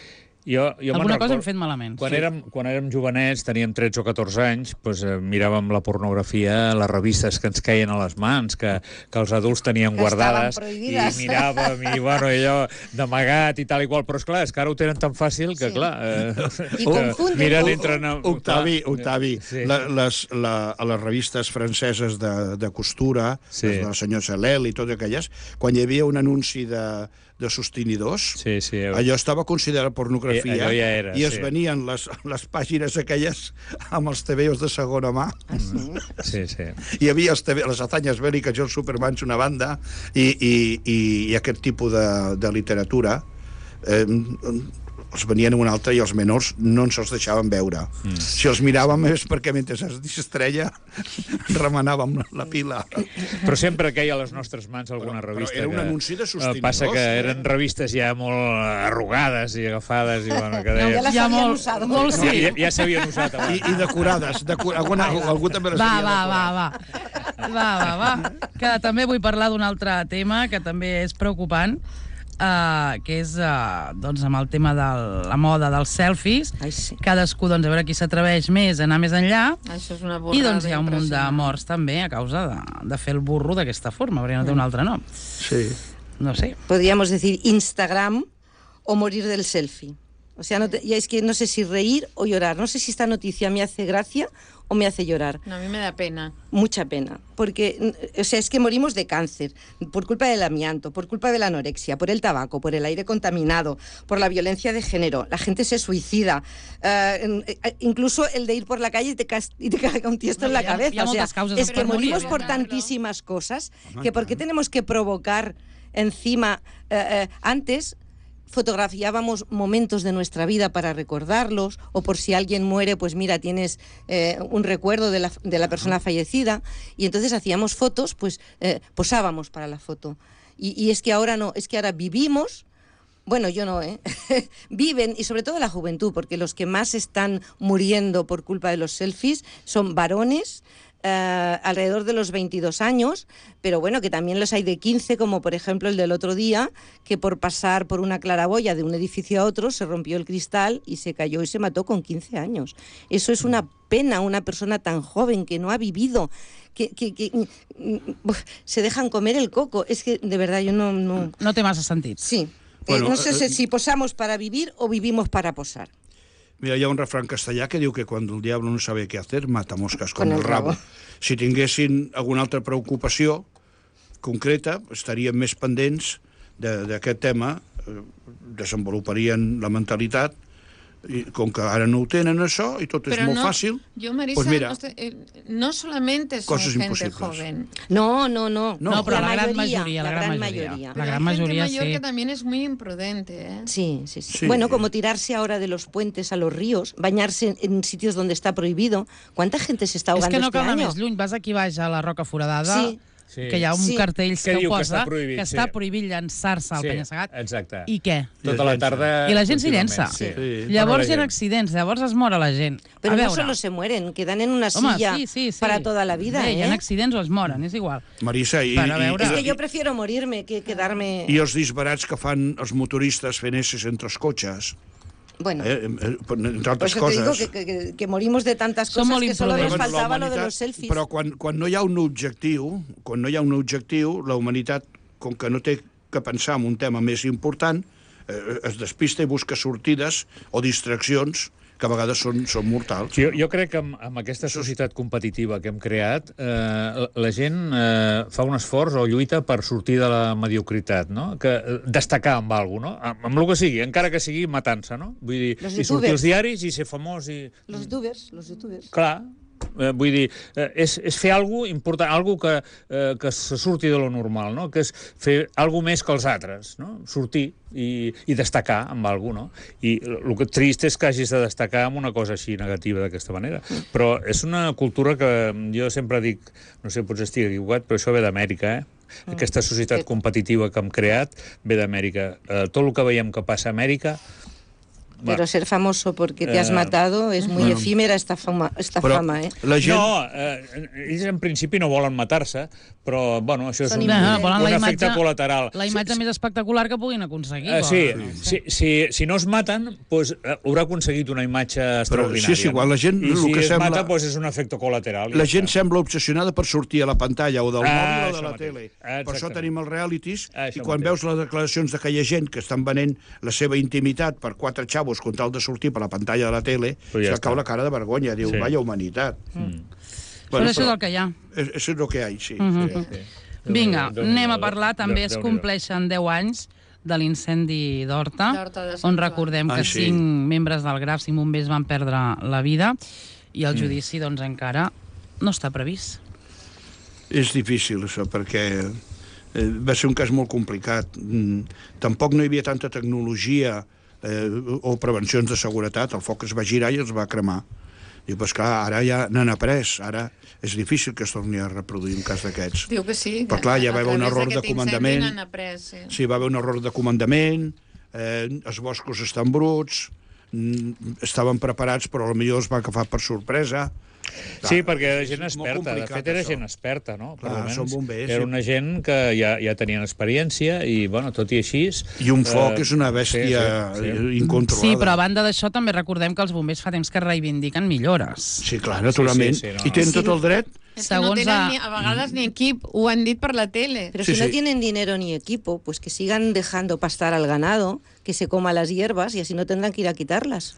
Jo, jo Alguna cosa hem fet malament. Quan, sí. érem, quan érem jovenets, teníem tretze o catorze anys, doncs, eh, miràvem la pornografia, les revistes que ens queien a les mans, que, que els adults tenien que guardades, i miràvem, i bueno, allò d'amagat i tal i qual, però esclar, és que ara ho tenen tan fàcil que, sí. clar... Eh, I confunden. Miren, entren... A... Octavi, Octavi sí. la, les, la, a les revistes franceses de, de costura, sí. del senyor Salel i totes aquelles, quan hi havia un anunci de de sostenidors, sí, sí, eh. allò estava considerat pornografia, eh, ja era, i es sí. venien les, les pàgines aquelles amb els tebeos de segona mà. Ah, sí? Sí, sí. Hi havia els tebe, les hazañas bèl·liques i els Supermans una banda, i, i, i, i aquest tipus de, de literatura eh, els venien una altra i els menors no ens els deixaven veure. Mm. Si els miràvem és perquè mentre es distreia remenàvem la pila. Però sempre queia a les nostres mans alguna però, revista. Però era un que, anunci de sostenidors. Passa que eren revistes ja molt arrugades i agafades i bueno, que deia... No, ja les ja havien molt, usat. Molt, sí. Ja, ja s'havien usat abans. I, i decorades. Decor... Alguna, algú també les va, havia va, decorat. va, va, va, va, va. Que també vull parlar d'un altre tema que també és preocupant, Uh, que és uh, doncs amb el tema de la moda dels selfies. Ai, sí. Cadascú doncs, a veure qui s'atreveix més a anar més enllà. Això és una borrada. I doncs hi ha un munt de morts també a causa de, de fer el burro d'aquesta forma, perquè no té un altre nom. Sí. No sé. Podríamos decir Instagram o morir del selfie. O sea, no te, ya es que no sé si reír o llorar. No sé si esta noticia me hace gracia o me hace llorar. No, a mí me da pena. Mucha pena. Porque, o sea, es que morimos de cáncer por culpa del amianto, por culpa de la anorexia, por el tabaco, por el aire contaminado, por la violencia de género. La gente se suicida. Uh, incluso el de ir por la calle y te, y te caiga un tiesto no, en la ha, cabeza. O sea, es que morimos por tantísimas cosas que ¿por qué tenemos que provocar encima... Uh, uh, antes... fotografiábamos momentos de nuestra vida para recordarlos, o por si alguien muere, pues mira, tienes eh, un recuerdo de la, de la persona fallecida, y entonces hacíamos fotos, pues eh, posábamos para la foto. Y, y es que ahora no, es que ahora vivimos, bueno, yo no, ¿eh? viven, y sobre todo la juventud, porque los que más están muriendo por culpa de los selfies son varones, Uh, alrededor de los veintidós años, pero bueno, que también los hay de quince, como por ejemplo el del otro día, que por pasar por una claraboya de un edificio a otro se rompió el cristal y se cayó y se mató con quince años. Eso es una pena, una persona tan joven que no ha vivido, que, que, que se dejan comer el coco. Es que de verdad yo no... No, no té massa sentit. Sí. Bueno, eh, no sé eh, si posamos para vivir o vivimos para posar. Mira, hi ha un refrán castellà que diu que quan el diablo no sabe què hacer, mata mosques con, con el, el rabo. rabo. Si tinguessin alguna altra preocupació concreta, estaríem més pendents d'aquest tema, eh, desenvoluparien la mentalitat, i com que ara no ho tenen això i tot és Pero molt no, fàcil, yo, Marisa, pues mira, no, sé, eh, no solamente son cosas gente imposibles. joven. No, no, no. No, No, però la, gran mayoría, majoria, la gran majoria. mayoría. La Pero gran hay majoria, gente mayor sí. que también es muy imprudente, ¿eh? Sí, sí, sí, Sí. Bueno, como tirarse ahora de los puentes a los ríos, bañarse en sitios donde está prohibido. ¿Cuánta gente se está És ahogando que no este cal anar año? més lluny. Vas aquí baix a la Roca Foradada, Sí. Sí. que hi ha un Sí. cartell Que que, diu ho que posa, està prohibit, que sí. està prohibit llançar-se al Sí, penya-segat. exacte. I què? Tota la tarda... I la gent s'hi contínuament, llença. Sí. Sí. Llavors hi ha Bueno, la gent. accidents, llavors es mora la gent. Pero a no veure, solo se mueren, quedan en una home, silla sí, sí, sí. para toda la vida, Bé, ¿eh? Hi ha accidents o es moren, és igual. Marisa, i, Però a i, veure- Es i, que yo prefiero morirme que quedarme... i els disbarats que fan els motoristes fent esses entre els cotxes, Bueno, eh, eh, entre por altres eso te digo coses... que, que, que morimos de tantas Som cosas molt que solo nos imprudents. La faltaba lo de humanitat- los selfies. Però quan, quan no hi ha un objectiu, quan no hi ha un objectiu, la humanitat, com que no té que pensar en un tema més important, eh, es despista i busca sortides o distraccions que a vegades són, són mortals. Jo, jo crec que amb, amb aquesta societat competitiva que hem creat, eh, la, la gent eh, fa un esforç o lluita per sortir de la mediocritat, no? Que, eh, destacar amb alguna cosa, no? Amb, amb el que sigui, encara que sigui matant-se, no? Vull dir, Los i sortir youtubers. als diaris i ser famós i... Los youtubers, los youtubers. Clar, eh, vull dir, eh, és, és fer alguna important, alguna que, eh, que se surti de lo normal, no? Que és fer alguna més que els altres, no? Sortir i, i destacar amb alguna cosa, no? I el que trist és que hagis de destacar amb una cosa així negativa d'aquesta manera. Però és una cultura que jo sempre dic, no sé, potser estic equivocat, però això ve d'Amèrica, eh? Aquesta societat competitiva que hem creat ve d'Amèrica. Eh, tot el que veiem que passa a Amèrica... Pero ser famoso porque te has Eh, matado es muy bueno. efímera esta fama, esta Però fama, ¿eh? la gent... No, eh, ells en principi no volen matar-se, però, bueno, això és Són un, Ah, volen un la efecte imatge, col·lateral. la imatge més espectacular que puguin aconseguir. Uh, sí, volen. si, si, si no es maten, pues, uh, haurà aconseguit una imatge extraordinària. sí, és igual, la gent, I el si que es sembla- mata, pues, és un efecte col·lateral. i La ja gent està. sembla obsessionada per sortir a la pantalla o del Ah, mòbil o això de la mateix. tele. Ah, Per això exactament. tenim els realities Ah, i això quan mateix. veus les declaracions de que hi ha gent que estan venent la seva intimitat per quatre xavos con tal de sortir per la pantalla de la tele, Però ja se cau està. la cara de vergonya. Diu, Sí. vaya humanitat. Mm. Però això és el que hi ha. És, és el que hi ha, sí. Mhm. sí. Sí. Vinga, Déu-n'hi-do, anem a Déu- parlar. També Déu- es Déu-n'hi-do. compleixen deu anys de l'incendi d'Horta, D'Horta de Sant on Joan. recordem que Ah, sí. cinc membres del Graf, cinc bombers, van perdre la vida, i Mm. el judici, doncs, encara no està previst. És difícil, això, perquè eh, va ser un cas molt complicat. Mm, tampoc no hi havia tanta tecnologia eh, o prevencions de seguretat. El foc es va girar i els va cremar. Diu, pues clar, ara ja n'han après. Ara és difícil que es torni a reproduir un cas d'aquests. Diu que sí. Però clar, ja va a haver un través error de d'aquest incendi comandament. n'han après, sí. Sí, va haver un error de comandament, eh, els boscos estan bruts, mm, estaven preparats, però potser els va agafar per sorpresa. Sí, perquè era és gent molt experta. De complicat, fet, era això. gent experta, no? Per Clar, almenys. són bombers, Era sí. una gent que ja, ja tenien experiència i, bueno, tot i així... I un foc eh, és una bèstia sí, sí, sí. incontrolada. Sí, però a banda d'això també recordem que els bombers fa temps que reivindiquen millores. Sí, clar, naturalment. Sí, sí, sí, no, I tenen no. tot el dret. És que no Segons tenen a- ni, a vegades ni equip, ho han dit per la tele. Pero Sí, si no sí. tienen dinero ni equipo, pues que sigan dejando pastar al ganado, que se coma las hierbas y así no tendrán que ir a quitarlas.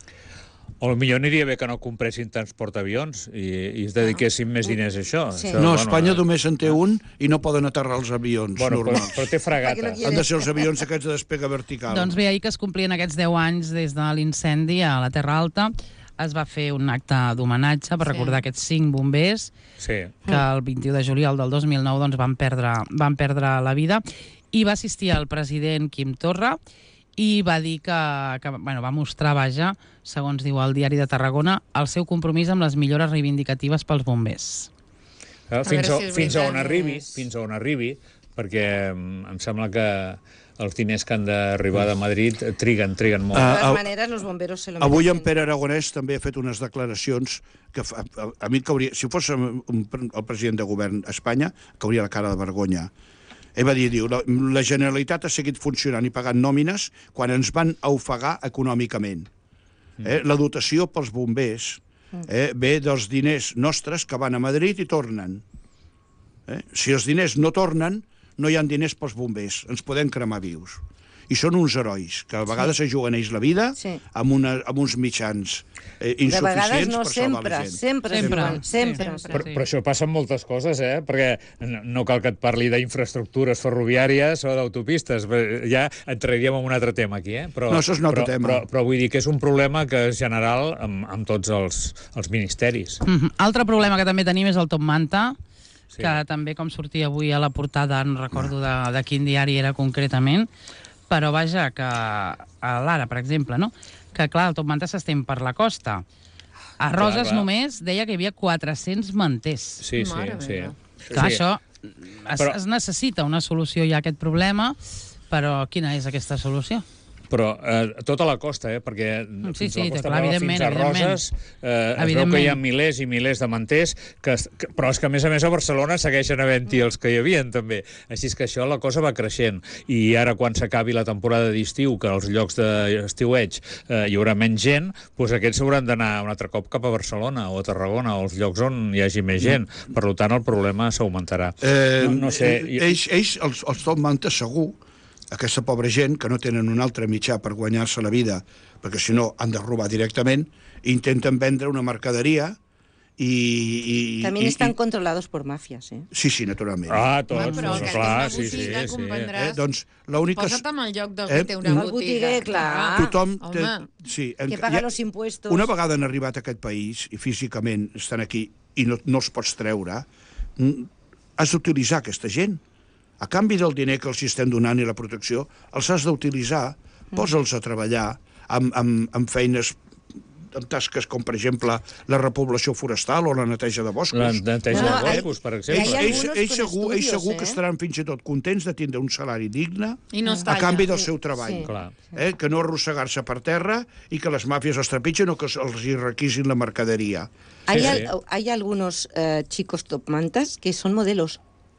O potser aniria bé que no compressin tants portaavions i, i es dediquessin més diners a això. Sí. això No, bueno, Espanya eh, només en té un i no poden aterrar els avions Bueno, però, normals. però té fregata. Perquè no Han de ser els avions aquests de despega vertical. Doncs bé, ahir que es complien aquests deu anys des de l'incendi a la Terra Alta, es va fer un acte d'homenatge per Sí. recordar aquests cinc bombers Sí. que el vint-i-u de juliol del dos mil nou doncs, van, perdre, van perdre la vida, i va assistir el president Quim Torra i va dir que, que bueno, va mostrar, vaja, segons diu el Diari de Tarragona, el seu compromís amb les millores reivindicatives pels bombers. Eh, Fins, veure a, si és fins a on veritat, arribi, és- fins a on arribi, perquè mm, em sembla que els diners que han d'arribar de Madrid triguen, triguen molt. Ah, De todas ah, maneras, los bomberos se lo Avui en merecen. Pere Aragonès també ha fet unes declaracions que fa, a, a mi cauria, si fos un, el president de govern a Espanya, cauria la cara de vergonya. Ell va dir, diu, la, la Generalitat ha seguit funcionant i pagant nòmines quan ens van ofegar econòmicament. Eh? La dotació pels bombers eh, ve dels diners nostres que van a Madrid i tornen. Eh? Si els diners no tornen, no hi ha diners pels bombers, ens podem cremar vius. i són uns herois, que a vegades sí. es juguen ells la vida sí. amb, una, amb uns mitjans eh, insuficients de vegades no, per salvar sempre, la gent. sempre, sempre, sempre. sempre. sempre. Però, però això passa amb moltes coses, eh? Perquè no cal que et parli d'infraestructures ferroviàries o d'autopistes. Ja entraríem en un altre tema aquí, eh? Però, no, això és un altre però, tema. Però, però vull dir que és un problema que és general amb, amb tots els, els ministeris. Mm-hmm. Altre problema que també tenim és el top manta, Sí. que també, com sortia avui a la portada, no recordo de, de quin diari era concretament, però vaja, que a l'Ara, per exemple, no? Que clar, el top manta s'estén per la costa. A Roses clar, clar. només deia que hi havia quatre-cents manters. Sí, sí, Mare sí. meva. Clar, sí. això es, Però... es necessita una solució ja a aquest problema, però quina és aquesta solució? Però eh, tota la costa, eh? Perquè Sí, fins sí, a la Costa clar, Brava evidentment, fins a Roses eh, es veu que hi ha milers i milers de manters, que, que, però és que a més a més a Barcelona segueixen havent-hi els que hi havien també. Així és que això la cosa va creixent. I ara quan s'acabi la temporada d'estiu, que als llocs d'estiueig eh, hi haurà menys gent, doncs aquests hauran d'anar un altre cop cap a Barcelona o a Tarragona o als llocs on hi hagi més gent. Per tant, el problema s'augmentarà. Eh, no, no sé... Ells, ells els, els top manta, segur, aquesta pobra gent que no tenen un altre mitjà per guanyar-se la vida, perquè si no han de robar directament, intenten vendre una mercaderia i... i También i, están i, controlados por mafias, ¿eh? Sí, sí, naturalment. Ah, tots, Però doncs, que clar, tens sí, una sí, botiga, sí. comprendràs. Eh, doncs l'única... Posa't en el lloc del eh, que té una el botiga. botiguer, clar. Tothom té, Home, sí, Que paga los impuestos. Una vegada han arribat a aquest país i físicament estan aquí i no, no els pots treure, has d'utilitzar aquesta gent. A canvi del diner que els estem donant i la protecció, els has d'utilitzar, posa'ls a treballar amb, amb, amb feines, amb tasques com, per exemple, la repoblació forestal o la neteja de boscos. La neteja No, de hay- boscos, per hay exemple. Ells, algunos ells, con segur, ells estudios, segur que eh? estaran fins i tot contents de tindre un salari digne I no està a canvi allà. del seu treball. Sí. Clar. Eh? Que no arrossegar-se per terra i que les màfies els trepitgen o que els hi requisin la mercaderia. Hay, Sí, al- sí. hay algunos eh, chicos top mantas que son modelos.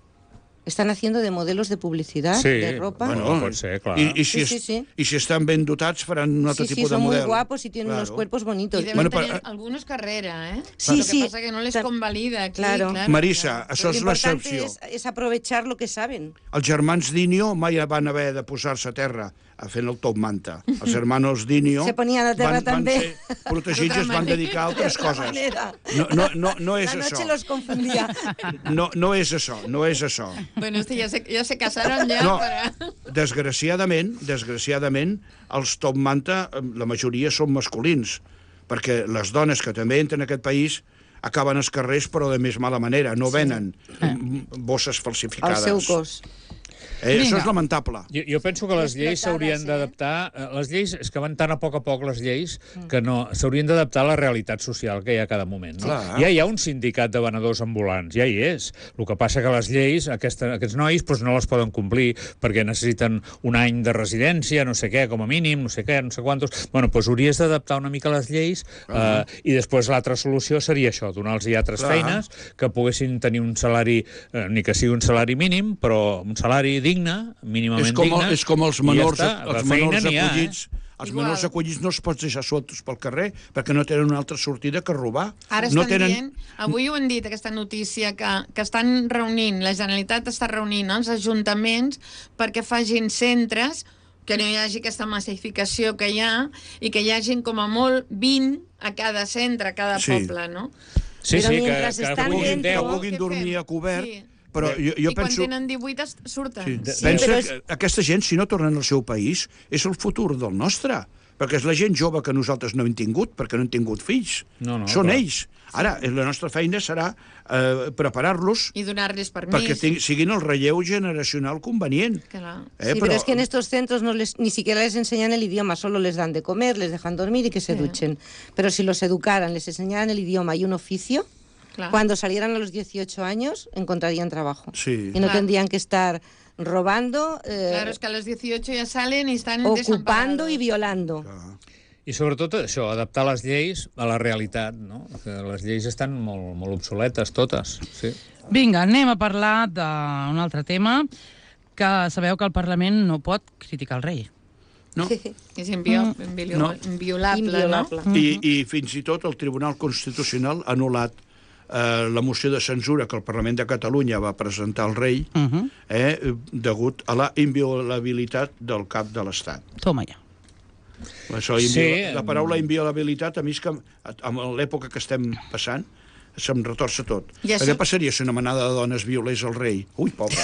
Están haciendo de modelos de publicidad, Sí, de ropa. bueno, pot ser, clar. I, i, si, Sí, sí, sí. I si estan ben dotats faran un altre sí, sí, tipus de son model. muy guapos y tienen unos Claro. cuerpos bonitos. I deben Bueno, bueno, però- tenir algunos carrera, ¿eh? Sí, Lo sí. que pasa que no les Ta- convalida aquí, Claro. claro. Marisa, claro. això Lo és importante l'excepció. es, es aprovechar lo que saben. Els germans Dinio mai van haver de posar-se a terra a fent el top manta. Els hermanos Dinio Se ponían a terra van, van també. ser protegits i es van dedicar a altres coses. manera. No, no, no, no és La noche això. los confundía. No, no és això, no és això. Bueno, este ya se, ya se casaron ya No, para... desgraciadament, desgraciadament, els top manta, eh, la majoria són masculins, perquè les dones que també entren a aquest país acaben als carrers però de més mala manera, no venen mm, bosses Al falsificades. seu cos. Eh, això Vinga. és lamentable. Jo, jo penso que les lleis s'haurien Explotadas, d'adaptar... Eh? Les lleis, és que van tan a poc a poc les lleis que no s'haurien d'adaptar a la realitat social que hi ha a cada moment. No? Clar. Ja hi ha un sindicat de venedors ambulants, ja hi és. El que passa que les lleis, aquesta, aquests nois, doncs no les poden complir perquè necessiten un any de residència, no sé què, com a mínim, no sé què, no sé quantos... Bueno, doncs hauries d'adaptar una mica les lleis eh, i després l'altra solució seria això, donar-los altres Clar. feines que poguessin tenir un salari, eh, ni que sigui un salari mínim, però un salari digne, mínimament És com, digne. és com els i ja menors, està. La els feina menors n'hi ha, acollits. eh? Els Igual. menors acollits no els pots deixar sueltos pel carrer perquè no tenen una altra sortida que robar. Ara no estan tenen... dient, avui ho han dit, aquesta notícia, que, que estan reunint, la Generalitat està reunint els ajuntaments perquè facin centres, que no hi hagi aquesta massificació que hi ha, i que hi hagin com a molt vint a cada centre, a cada Sí. poble, no? Sí, Però sí, que, mientras que están puguin dentro- que deu. puguin Què dormir fem? a cobert, Sí. però jo, jo I quan penso... tenen divuit es surten. Sí, Sí, pensa però és- que aquesta gent, si no tornen al seu país, és el futur del nostre, perquè és la gent jove que nosaltres no hem tingut, perquè no hem tingut fills. No, no, Són clar. ells. Ara, la nostra feina serà eh, preparar-los I donar-les permís. perquè ting, siguin el relleu generacional convenient. Clar. Eh, Sí, pero es que en estos centros no les, ni siquiera les enseñan el idioma, solo les dan de comer, les dejan dormir y que se Sí. duchen. Pero si los educaran, les enseñaran el idioma y un oficio, Clar. cuando salieran a los dieciocho años encontrarían trabajo. Sí. Y no Claro. tendrían que estar robando, eh, Claro, es que a los dieciocho ya salen y están ocupando desamparados. y violando. Ah. I sobretot això, adaptar les lleis a la realitat, no? Que les lleis estan molt, molt obsoletes, totes. Sí. Vinga, anem a parlar d'un altre tema, que sabeu que el Parlament no pot criticar el rei. No? És invio invio No. inviolable, Inviolable. no? I, I fins i tot el Tribunal Constitucional ha anul·lat eh, la moció de censura que el Parlament de Catalunya va presentar al rei, uh -huh. eh, degut a la inviolabilitat del cap de l'Estat. Toma ja. Això, sí. La paraula inviolabilitat, a mi és que, amb l'època que estem passant, se'm retorça tot. Ja Què passaria si una manada de dones violés el rei? Ui, pobre.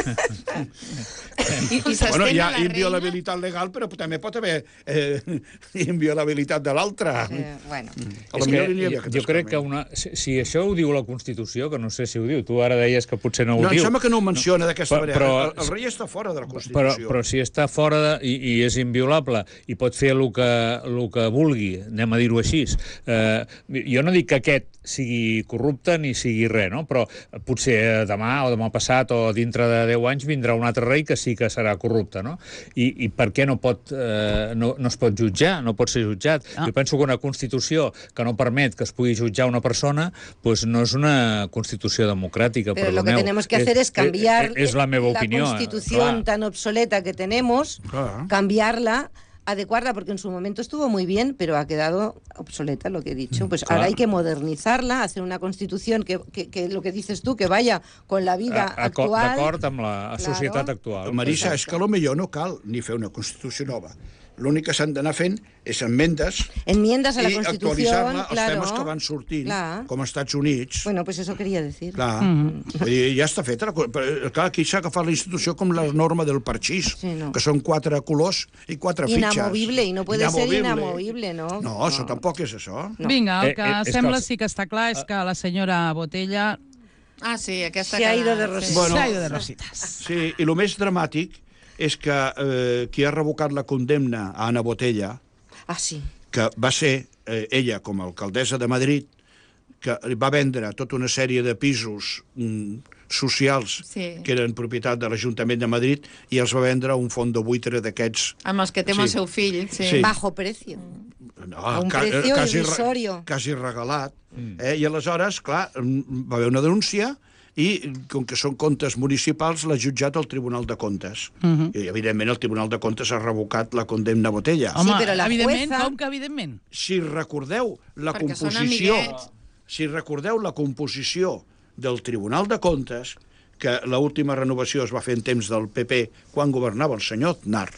I, i bueno, hi ha inviolabilitat legal, però també pot haver eh, inviolabilitat de l'altra. Eh, bueno. És que, jo crec que una, si, si això ho diu la Constitució, que no sé si ho diu, tu ara deies que potser no ho no, diu. No, em sembla que no ho menciona d'aquesta manera. Però, el, el rei està fora de la Constitució. Però, però si està fora de, i, i és inviolable i pot fer el que, el que vulgui, anem a dir-ho així. Eh, jo no dic que aquest sigui corrupte ni sigui res, no? Però potser demà o demà passat o dintre de deu anys vindrà un altre rei que sí que serà corrupte, no? I, i per què no, pot, eh, no, no es pot jutjar, no pot ser jutjat? Ah. Jo penso que una Constitució que no permet que es pugui jutjar una persona pues no és una Constitució democràtica, Pero perdoneu. Lo que tenemos que hacer es, es cambiar és, és la, meva opinió, la Constitución tan obsoleta que tenemos, claro. cambiarla, adecuarla, porque en su momento estuvo muy bien, pero ha quedado obsoleta, lo que he dicho. Pues claro. Ahora hay que modernizarla, hacer una Constitución que, que, que lo que dices tú, que vaya con la vida a, actual. D'acord amb la claro. societat actual. Marisa, és que potser no cal ni fer una Constitució nova. L'únic que s'han d'anar fent és enmendes, enmiendas a la i actualitzar-la claro, als temes que van sortint, claro. com als Estats Units. Bueno, pues eso quería decir. Clar, mm -hmm. ja està feta. Clar, aquí s'ha agafat la institució com la norma del parxís, sí, no. que són quatre colors i quatre fitxes. Inamovible, i no puede inamovible. ser inamovible, no? No, això no. tampoc és això. No. Vinga, el que eh, eh, sembla que... sí que està clar és que la senyora Botella... Ah, sí, aquesta... Se ha ido de rositas. Bueno, se ha ido de rositas. Sí, i el més dramàtic és que eh, qui ha revocat la condemna a Ana Botella, ah, sí. que va ser eh, ella com a alcaldessa de Madrid, que va vendre tota una sèrie de pisos mm, socials sí. que eren propietat de l'Ajuntament de Madrid i els va vendre a un fons de buitre d'aquests... Amb els que té sí. el seu fill. Sí. Sí. Bajo precio. No, a un ca precio quasi, irrisorio. Quasi regalat. Mm. Eh? I aleshores, clar, va haver una denúncia i, com que són comptes municipals, l'ha jutjat el Tribunal de Comptes. Uh -huh. I, evidentment, el Tribunal de Comptes ha revocat la condemna a Botella. Home, sí, però la evidentment, jueza... com que evidentment? Si recordeu la Perquè composició... Si recordeu la composició del Tribunal de Comptes, que l'última renovació es va fer en temps del P P, quan governava el senyor Aznar,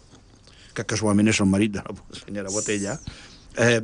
que casualment és el marit de la senyora Botella, eh,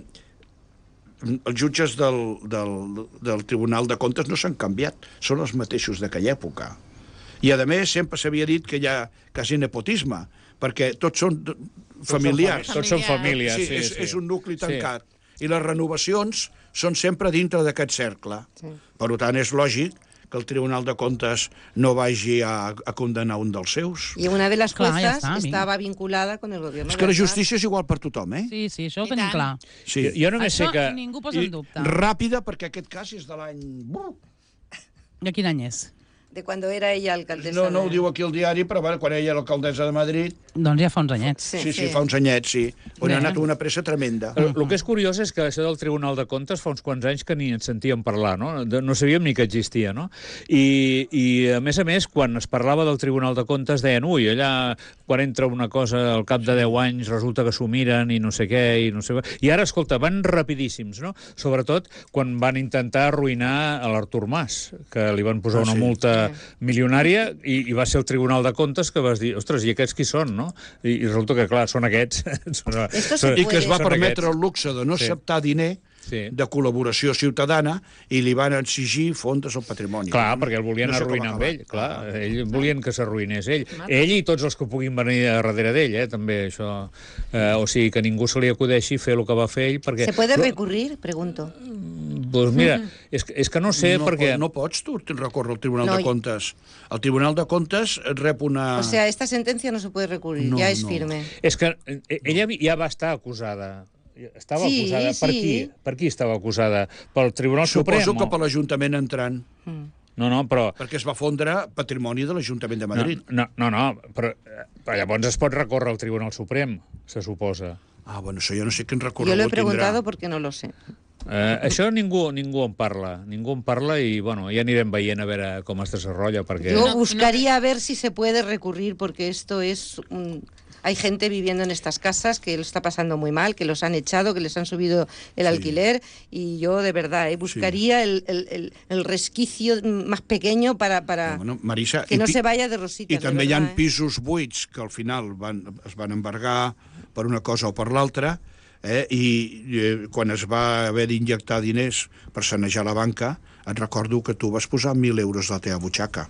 els jutges del, del, del Tribunal de Comptes no s'han canviat, són els mateixos d'aquella època. I, a més, sempre s'havia dit que hi ha quasi nepotisme, perquè tots són familiars. Tots són famílies, sí. sí, és, sí. és un nucli tancat. Sí. I les renovacions són sempre dintre d'aquest cercle. Sí. Per tant, és lògic que el Tribunal de Comptes no vagi a, a condenar un dels seus. I una de les juezas clar, ja està, estava vinculada con el gobierno. És que la justícia és igual per tothom, eh? Sí, sí, això ho tenim clar. Sí. Jo, jo només això sé que... ningú posa en dubte. Ràpida, perquè aquest cas és de l'any... De quin any és? De cuando era ella alcaldesa. No, no de... ho diu aquí el diari, però bueno, quan ella era alcaldessa de Madrid... Doncs ja fa uns anyets. Sí, sí, sí, fa uns anyets, sí. On ha anat una pressa tremenda. El, el que és curiós és que això del Tribunal de Comptes fa uns quants anys que ni en sentíem parlar, no? No sabíem ni que existia, no? I, i a més a més, quan es parlava del Tribunal de Comptes deien, ui, allà quan entra una cosa al cap de deu anys resulta que s'ho miren i no sé què, i no sé què... I ara, escolta, van rapidíssims, no? Sobretot quan van intentar arruïnar a l'Artur Mas, que li van posar una multa milionària i, i va ser el Tribunal de Comptes que vas dir, ostres, i aquests qui són, no? I, i resulta que, clar, són aquests. són, són, I que es va permetre el luxe de no sí. acceptar diner sí. de col·laboració ciutadana i li van exigir fondes al patrimoni. Clar, perquè el volien no arruïnar amb ell, clar. Ah. Ell volien que s'arruïnés ell. Ell i tots els que puguin venir darrere d'ell, eh, també, això. Eh, o sigui, que ningú se li acudeixi fer el que va fer ell, perquè... ¿Se puede recurrir? Pregunto. Pues mira, és, és que no sé no, perquè... No pots tu recórrer al Tribunal no, de Comptes. El Tribunal de Comptes rep una... O sea, esta sentencia no se puede recurrir, no, ya es no. firme. És que ella ja va estar acusada. Estava sí, acusada. Per sí. qui? Per qui estava acusada? Pel Tribunal Suposo Suprem? Suposo que per l'Ajuntament entrant. Mm. No, no, però... Perquè es va fondre patrimoni de l'Ajuntament de Madrid. No, no, no, però, però llavors es pot recórrer al Tribunal Suprem, se suposa. Ah, bueno, això jo no sé quin recorregut tindrà. Jo l'he preguntat tindrà. perquè no lo sé. Eh, això ningú, ningú en parla, ningú en parla i bueno, ja anirem veient a veure com es desarrolla perquè... Yo buscaría a ver si se puede recurrir porque esto es un... hay gente viviendo en estas casas que lo está pasando muy mal, que los han echado, que les han subido el Sí. alquiler, y yo de verdad eh, buscaría el, el, el, el resquicio más pequeño para, para Bueno, Marisa, que i no pi- se vaya de rositas. I també de hi ha verdad, eh? pisos buits que al final van, es van embargar per una cosa o per l'altra, eh? I eh, quan es va haver d'injectar diners per sanejar la banca, et recordo que tu vas posar mil euros a la teva butxaca.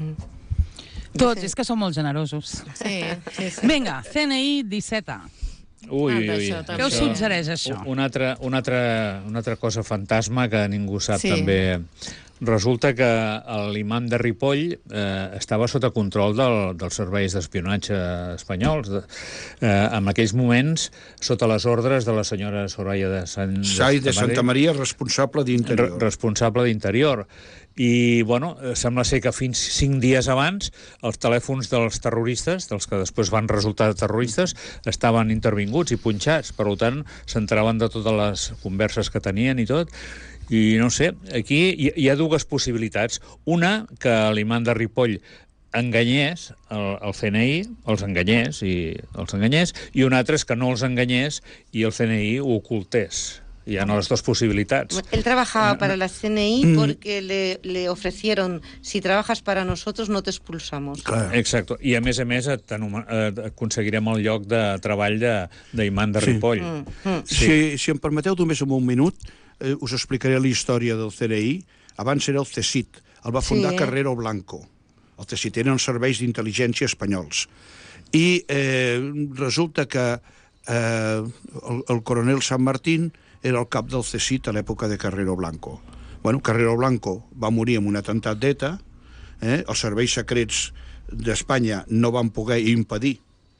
Tots, és que són molt generosos. Sí, sí, sí. Vinga, C N I disset A. Ui, Ah, ui, ui. això també. Què us suggereix, això? Una altra, una, altra, una altra cosa fantasma que ningú sap Sí. també. Resulta que l'imam de Ripoll eh, estava sota control del, dels serveis d'espionatge espanyols. De, eh, en aquells moments, sota les ordres de la senyora Soraya de Sant... Sai de Santa Maria, responsable Re d'Interior. responsable d'Interior. I, bueno, eh, sembla ser que fins cinc dies abans els telèfons dels terroristes, dels que després van resultar terroristes, estaven intervinguts i punxats. Per tant, s'enteraven de totes les converses que tenien i tot. I no sé, aquí hi, hi ha dues possibilitats. Una, que l'imam de Ripoll enganyés el, el C N I, els enganyés i els enganyés, i una altra és que no els enganyés i el C N I ho ocultés. Hi ha les dues possibilitats. Él trabajaba para la C N I porque le, le ofrecieron, si trabajas para nosotros no te expulsamos. Clar. Exacte. I a més a més et, et aconseguirem el lloc de treball d'imam de, de Sí. Ripoll. Mm, mm. Sí. Si, si em permeteu només en un minut, eh, us explicaré la història del C N I. Abans era el C S I T, el va fundar Sí. Carrero Blanco. El C S I T eren els serveis d'intel·ligència espanyols. I eh, resulta que eh, el, el coronel San Martín era el cap del C S I T a l'època de Carrero Blanco. Bueno, Carrero Blanco va morir en un atemptat d'ETA, eh? Els serveis secrets d'Espanya no van poder impedir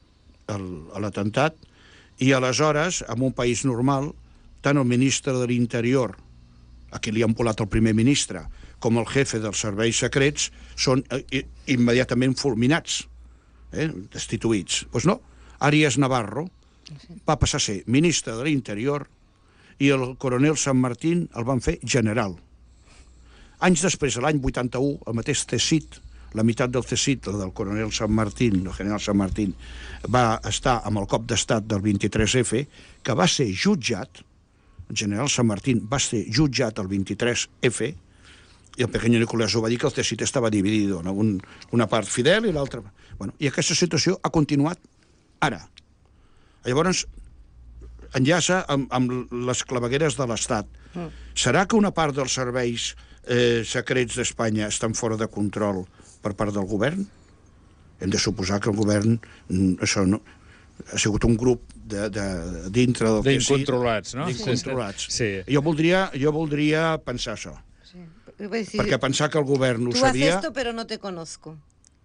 el- l'atemptat, i aleshores, en un país normal, tant el ministre de l'Interior, a qui li han volat el primer ministre, com el jefe dels serveis secrets, són eh, immediatament fulminats, eh? destituïts. Doncs pues no, Arias Navarro va passar a ser ministre de l'Interior i el coronel San Martín el van fer general. Anys després, l'any vuitanta-u, el mateix C S I T, la meitat del C S I T, la del coronel San Martín, el general San Martín, va estar amb el cop d'estat del vint-i-tres F, que va ser jutjat, el general San Martín va ser jutjat el vint-i-tres F, i el pequeño Nicolás ho va dir que el C S I T estava dividit, no? Un, una part fidel i l'altra... Bueno, i aquesta situació ha continuat ara. Llavors, enllaça amb, amb les clavegueres de l'Estat. Mm. Serà que una part dels serveis eh, secrets d'Espanya estan fora de control per part del govern? Hem de suposar que el govern mm, això no, ha sigut un grup de, de, dintre del C S I T. D'incontrolats, no? D'incontrolats. Sí. Jo voldria, jo voldria pensar això. Sí. Decir, Perquè pensar que el govern ho tú haces sabia... esto pero no te conozco.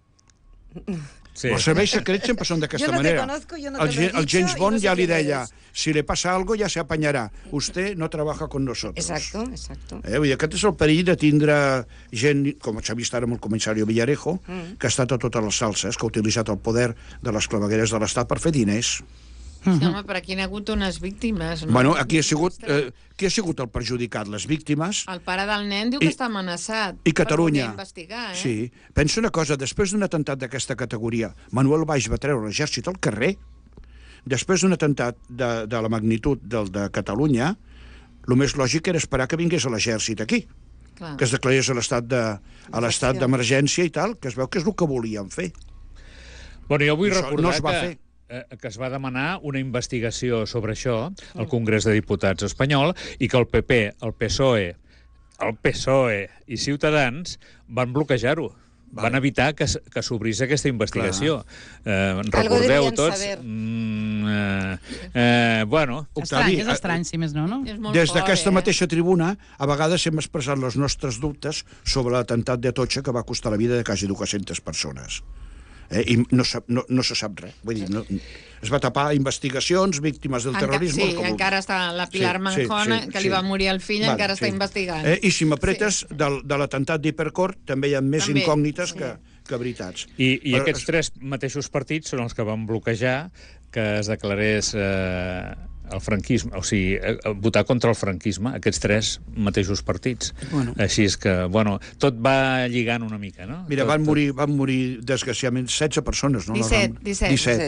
Sí. Els serveis secrets sempre són d'aquesta Jo no te manera. conozco, yo no el, te lo he Ge- el dicho James y Bond no sé ja li quién deia, eres. si le pasa algo ya se apañará. Usted no trabaja con nosotros. Exacto, exacto. Eh, vull dir, aquest és el perill de tindre gent, com s'ha vist ara amb el comissari Villarejo, Mm. que ha estat a totes les salses, que ha utilitzat el poder de les clavegueres de l'Estat per fer diners. Sí, home, però aquí n'hi ha hagut unes víctimes, no? Bueno, aquí ha sigut, eh, qui ha sigut el perjudicat? Les víctimes El pare del nen diu I- que està amenaçat. i Catalunya. Per poder investigar, eh? Sí. Pensa una cosa, després d'un atemptat d'aquesta categoria, Manuel Valls va treure l'exèrcit al carrer, després d'un atemptat de, de la magnitud del de Catalunya, el més lògic era esperar que vingués a l'exèrcit aquí, Clar. que es declarés a l'estat de, a l'estat d'emergència i tal, que es veu que és el que volien fer. Bueno, jo vull Això recordar no es va que, fer. eh, que es va demanar una investigació sobre això al Congrés de Diputats espanyol i que el P P, el P S O E, el P S O E i Ciutadans van bloquejar-ho. Van evitar que, s- que s'obrís aquesta investigació. Eh, recordeu debien tots... saber. Mm, eh, eh, bueno, Estrany, Octavi, és estrany, si més no, no? És molt Des fort, d'aquesta eh? mateixa tribuna, a vegades hem expressat els nostres dubtes sobre l'atemptat de Atocha que va costar la vida de quasi dues-centes persones. Eh? I no, sap, no, no se sap res. Vull dir, no, es va tapar investigacions, víctimes del Enca- terrorisme... sí, el que encara està la Pilar Sí, sí, Manjona, sí, que li sí. va morir el fill, Vale, encara està sí. investigant. Eh, I si m'apretes, del, de l'atemptat d'Hipercort també hi ha més També, incògnites sí. que, que veritats. I, i Però- aquests tres mateixos partits són els que van bloquejar que es declarés eh, el franquisme, o sigui, eh, votar contra el franquisme, aquests tres mateixos partits. Bueno. Així és que, bueno, tot va lligant una mica, no? Mira, tot, van morir, van morir desgraciadament setze persones, no? disset, No, van- disset. disset.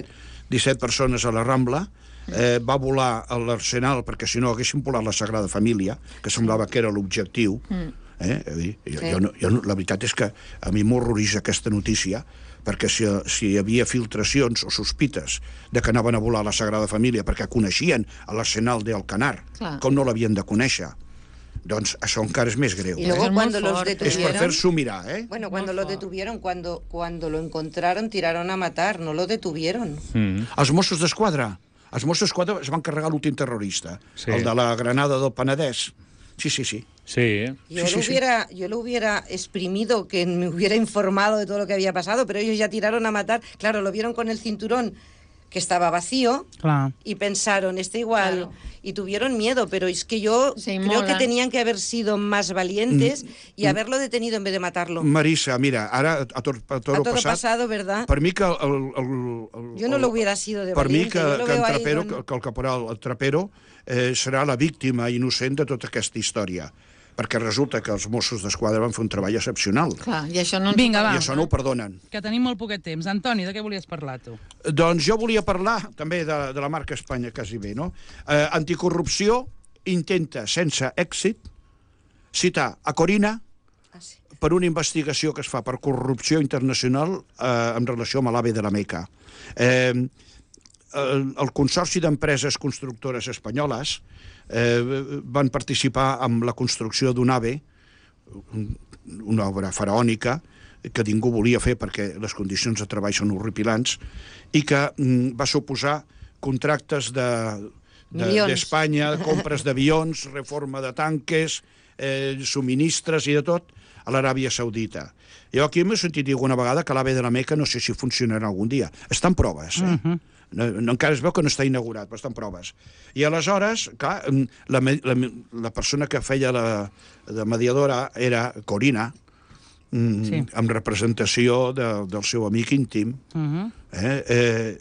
disset persones a la Rambla, eh, va volar a l'Arsenal, perquè si no haguessin volat la Sagrada Família, que semblava que era l'objectiu. Mm. Eh? Jo, jo, no, jo, la veritat és que a mi m'horroritza aquesta notícia, perquè si, si hi havia filtracions o sospites de que anaven a volar la Sagrada Família perquè coneixien a l'Arsenal d'Alcanar, com no l'havien de conèixer, doncs això encara es més greu. Y luego Es cuando muy los fuerte. És per detuvieron... fer-s'ho mirar, eh? Bueno, cuando Muy lo fuerte. detuvieron, cuando, cuando lo encontraron, tiraron a matar, no lo detuvieron. Mm. Els Mossos d'Esquadra. Els Mossos d'Esquadra es van carregar l'últim terrorista, Sí. el de la Granada del Penedès. Sí, sí, sí. Sí, Yo, Sí, lo sí, sí. hubiera, yo lo hubiera exprimido, que me hubiera informado de todo lo que había pasado, pero ellos ya tiraron a matar. Claro, lo vieron con el cinturón que estaba vacío Clar. y pensaron, este igual, Claro. y tuvieron miedo, pero es que yo Se creo que inmolan. tenían que haber sido más valientes y haberlo detenido en vez de matarlo. Marissa, mira, ara a tot, a tot A todo passat, pasado, ¿verdad? per mi que el, el, el, el, Yo no lo hubiera sido de per mi valiente, que, yo lo que, en veo ahí Trapero, con- que, que el caporal el Trapero eh, serà la víctima innocent de tota aquesta història, perquè resulta que els Mossos d'Esquadra van fer un treball excepcional Clar, i això no ens Vinga, ho va. i això no ho perdonen. Que tenim molt poquet temps. Antoni, de què volies parlar, tu? Doncs jo volia parlar també de, de la marca Espanya, quasi bé, no? Eh, anticorrupció intenta, sense èxit, citar a Corina Ah, sí. per una investigació que es fa per corrupció internacional eh, en relació amb l'AVE de la Meca. Eh, el, el Consorci d'Empreses Constructores Espanyoles eh, van participar en la construcció d'un AVE, una obra faraònica, que ningú volia fer perquè les condicions de treball són horripilants, i que mm, va suposar contractes de Milions. d'Espanya, de compres d'avions, reforma de tanques, eh, subministres i de tot, a l'Aràbia Saudita. Jo aquí m'he sentit dir alguna vegada que l'AVE de la Meca no sé si funcionarà algun dia. Està en proves, eh? Uh -huh. no, no, encara es veu que no està inaugurat, però està en proves. I aleshores, clar, la, la, la persona que feia la, de mediadora era Corina, mm, Sí. amb representació de, del seu amic íntim. Uh -huh. Eh? Eh,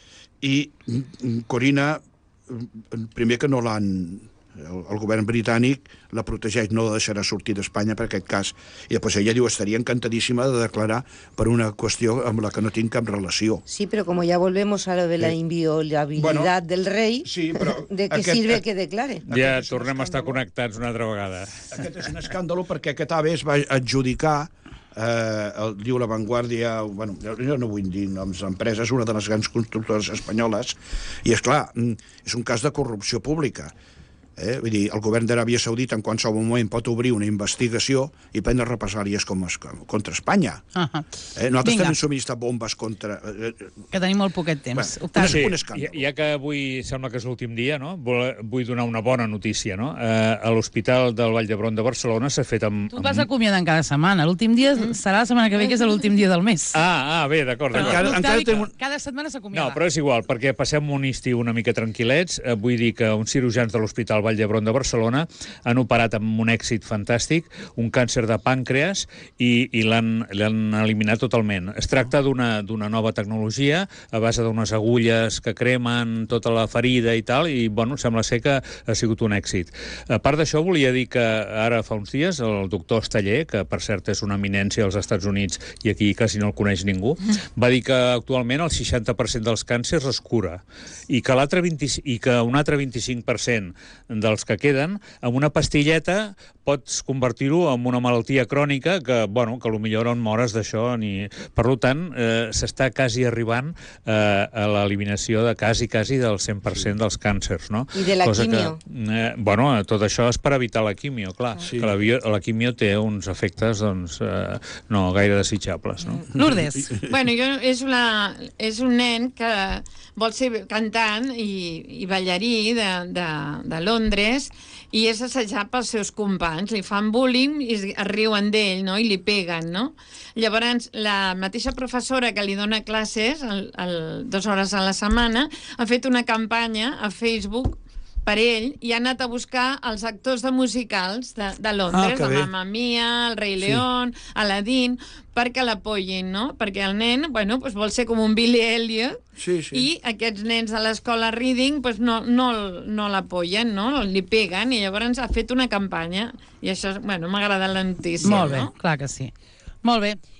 I mm, Corina, mm, primer que no l'han... El, el govern britànic la protegeix, no la deixarà sortir d'Espanya per aquest cas. I després ella diu, estaria encantadíssima de declarar per una qüestió amb la que no tinc cap relació. Sí, pero como ya volvemos a lo de la Eh, inviolabilidad bueno, del rey, Sí, però... ¿de qué aquest- sirve que declare? ja Aquest és un tornem a estar escàndol. connectats una altra vegada. Aquest és un escàndol perquè aquest AVE es va adjudicar, eh, el, diu La Vanguardia, bueno, jo no vull dir noms d'empreses, una de les grans constructores espanyoles, i és clar, és un cas de corrupció pública. Eh? Vull dir, el govern d'Aràbia Saudita en qualsevol moment pot obrir una investigació i prendre represàlies com es, contra Espanya. Uh -huh. Eh? Nosaltres Vinga. també hem subministrat bombes contra... Eh, Que tenim molt poquet temps. Bueno, Octavi. Sí, un escàndol. ja, ja que avui sembla que és l'últim dia, no? Vull, vull donar una bona notícia, no? Eh, a l'Hospital del Vall d'Hebron de Barcelona s'ha fet amb... Tu et vas amb... acomiadant cada setmana. L'últim dia serà la setmana que ve, que és l'últim dia del mes. Ah, ah, bé, d'acord, Però d'acord. encara- l'Octavi encara tenim un- cada setmana s'acomiada. No, però és igual, perquè passem un estiu una mica tranquil·lets. Eh, vull dir que uns cirurgians de l'Hospital Vall d'Hebron de Barcelona han operat amb un èxit fantàstic un càncer de pàncreas i, i l'han l'han eliminat totalment. Es tracta d'una d'una nova tecnologia a base d'unes agulles que cremen tota la ferida i tal, i bueno, sembla ser que ha sigut un èxit. A part d'això, volia dir que ara fa uns dies el doctor Esteller, que per cert és una eminència als Estats Units i aquí quasi no el coneix ningú, va dir que actualment el seixanta per cent dels càncers es cura i que, l'altre vint i que un altre vint-i-cinc per cent dels que queden, amb una pastilleta pots convertir-ho en una malaltia crònica que, bueno, que potser no en mores d'això. Ni... Per tant, eh, s'està quasi arribant eh, a l'eliminació de quasi, quasi del cent per cent dels càncers, no? I de la Cosa quimio. Que, eh, bueno, tot això és per evitar la quimio, clar. Sí. Que la, bio, la quimio té uns efectes, doncs, eh, no gaire desitjables, no? Lourdes. Bueno, jo, és, una, és un nen que vol ser cantant i, i ballarí de, de, de Londres i és assajat pels seus companys. Li fan bullying i es, es riuen d'ell, no? I li peguen, no? Llavors, la mateixa professora que li dona classes el, el, dues hores a la setmana ha fet una campanya a Facebook per ell i ha anat a buscar els actors de musicals de, de Londres, Ah, que de bé. Mamma Mia, El Rei León, sí. Aladdin, perquè l'apoyin, no? Perquè el nen, bueno, pues vol ser com un Billy Elliot, Sí, sí. i aquests nens de l'escola Reading pues no, no, no l'apoyen, no? Li peguen, i llavors ha fet una campanya. I això, bueno, m'agrada la notícia, Molt bé, no? clar que sí. Molt bé.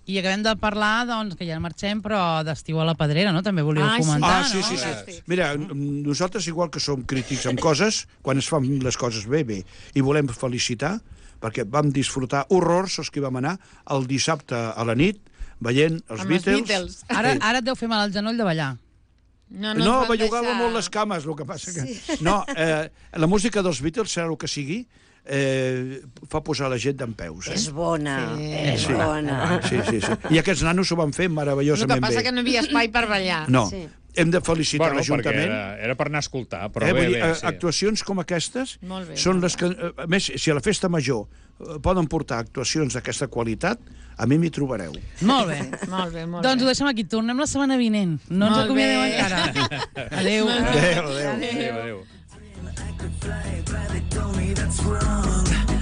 I acabem de parlar, doncs, que ja marxem, però d'estiu a la Pedrera, no? També volíeu Ah, sí. comentar, Ah, sí, no? sí, sí. Mira, nosaltres, igual que som crítics amb coses, quan es fan les coses bé, bé, i volem felicitar, perquè vam disfrutar horrors els que vam anar el dissabte a la nit, veient els Amb els Beatles. Beatles. Ara, ara et deu fer mal al genoll de ballar. No, No, ens van bellugava deixar- molt les cames, el que passa que... No, eh, la música dels Beatles, serà el que sigui, eh, fa posar la gent d'en peus. Eh? És bona, Sí. és Sí. bona. Sí, sí, sí. I aquests nanos s'ho van fer El que meravellosament passa bé. que no hi havia espai per ballar. No, Sí. hem de felicitar Bueno, perquè l'Ajuntament. era, era per anar a escoltar, però Eh, bé, vull dir, bé, eh, sí. actuacions com aquestes Molt bé, són molt les que... eh, A més, si a la festa major eh, poden portar actuacions d'aquesta qualitat, a mi m'hi trobareu. Molt bé. Molt bé, molt Doncs ho bé. deixem aquí. Tornem la setmana vinent. No ens Molt acomiadem bé. encara. Adéu. Adéu, adéu. Adéu, adéu. I could fly, but they told me that's wrong.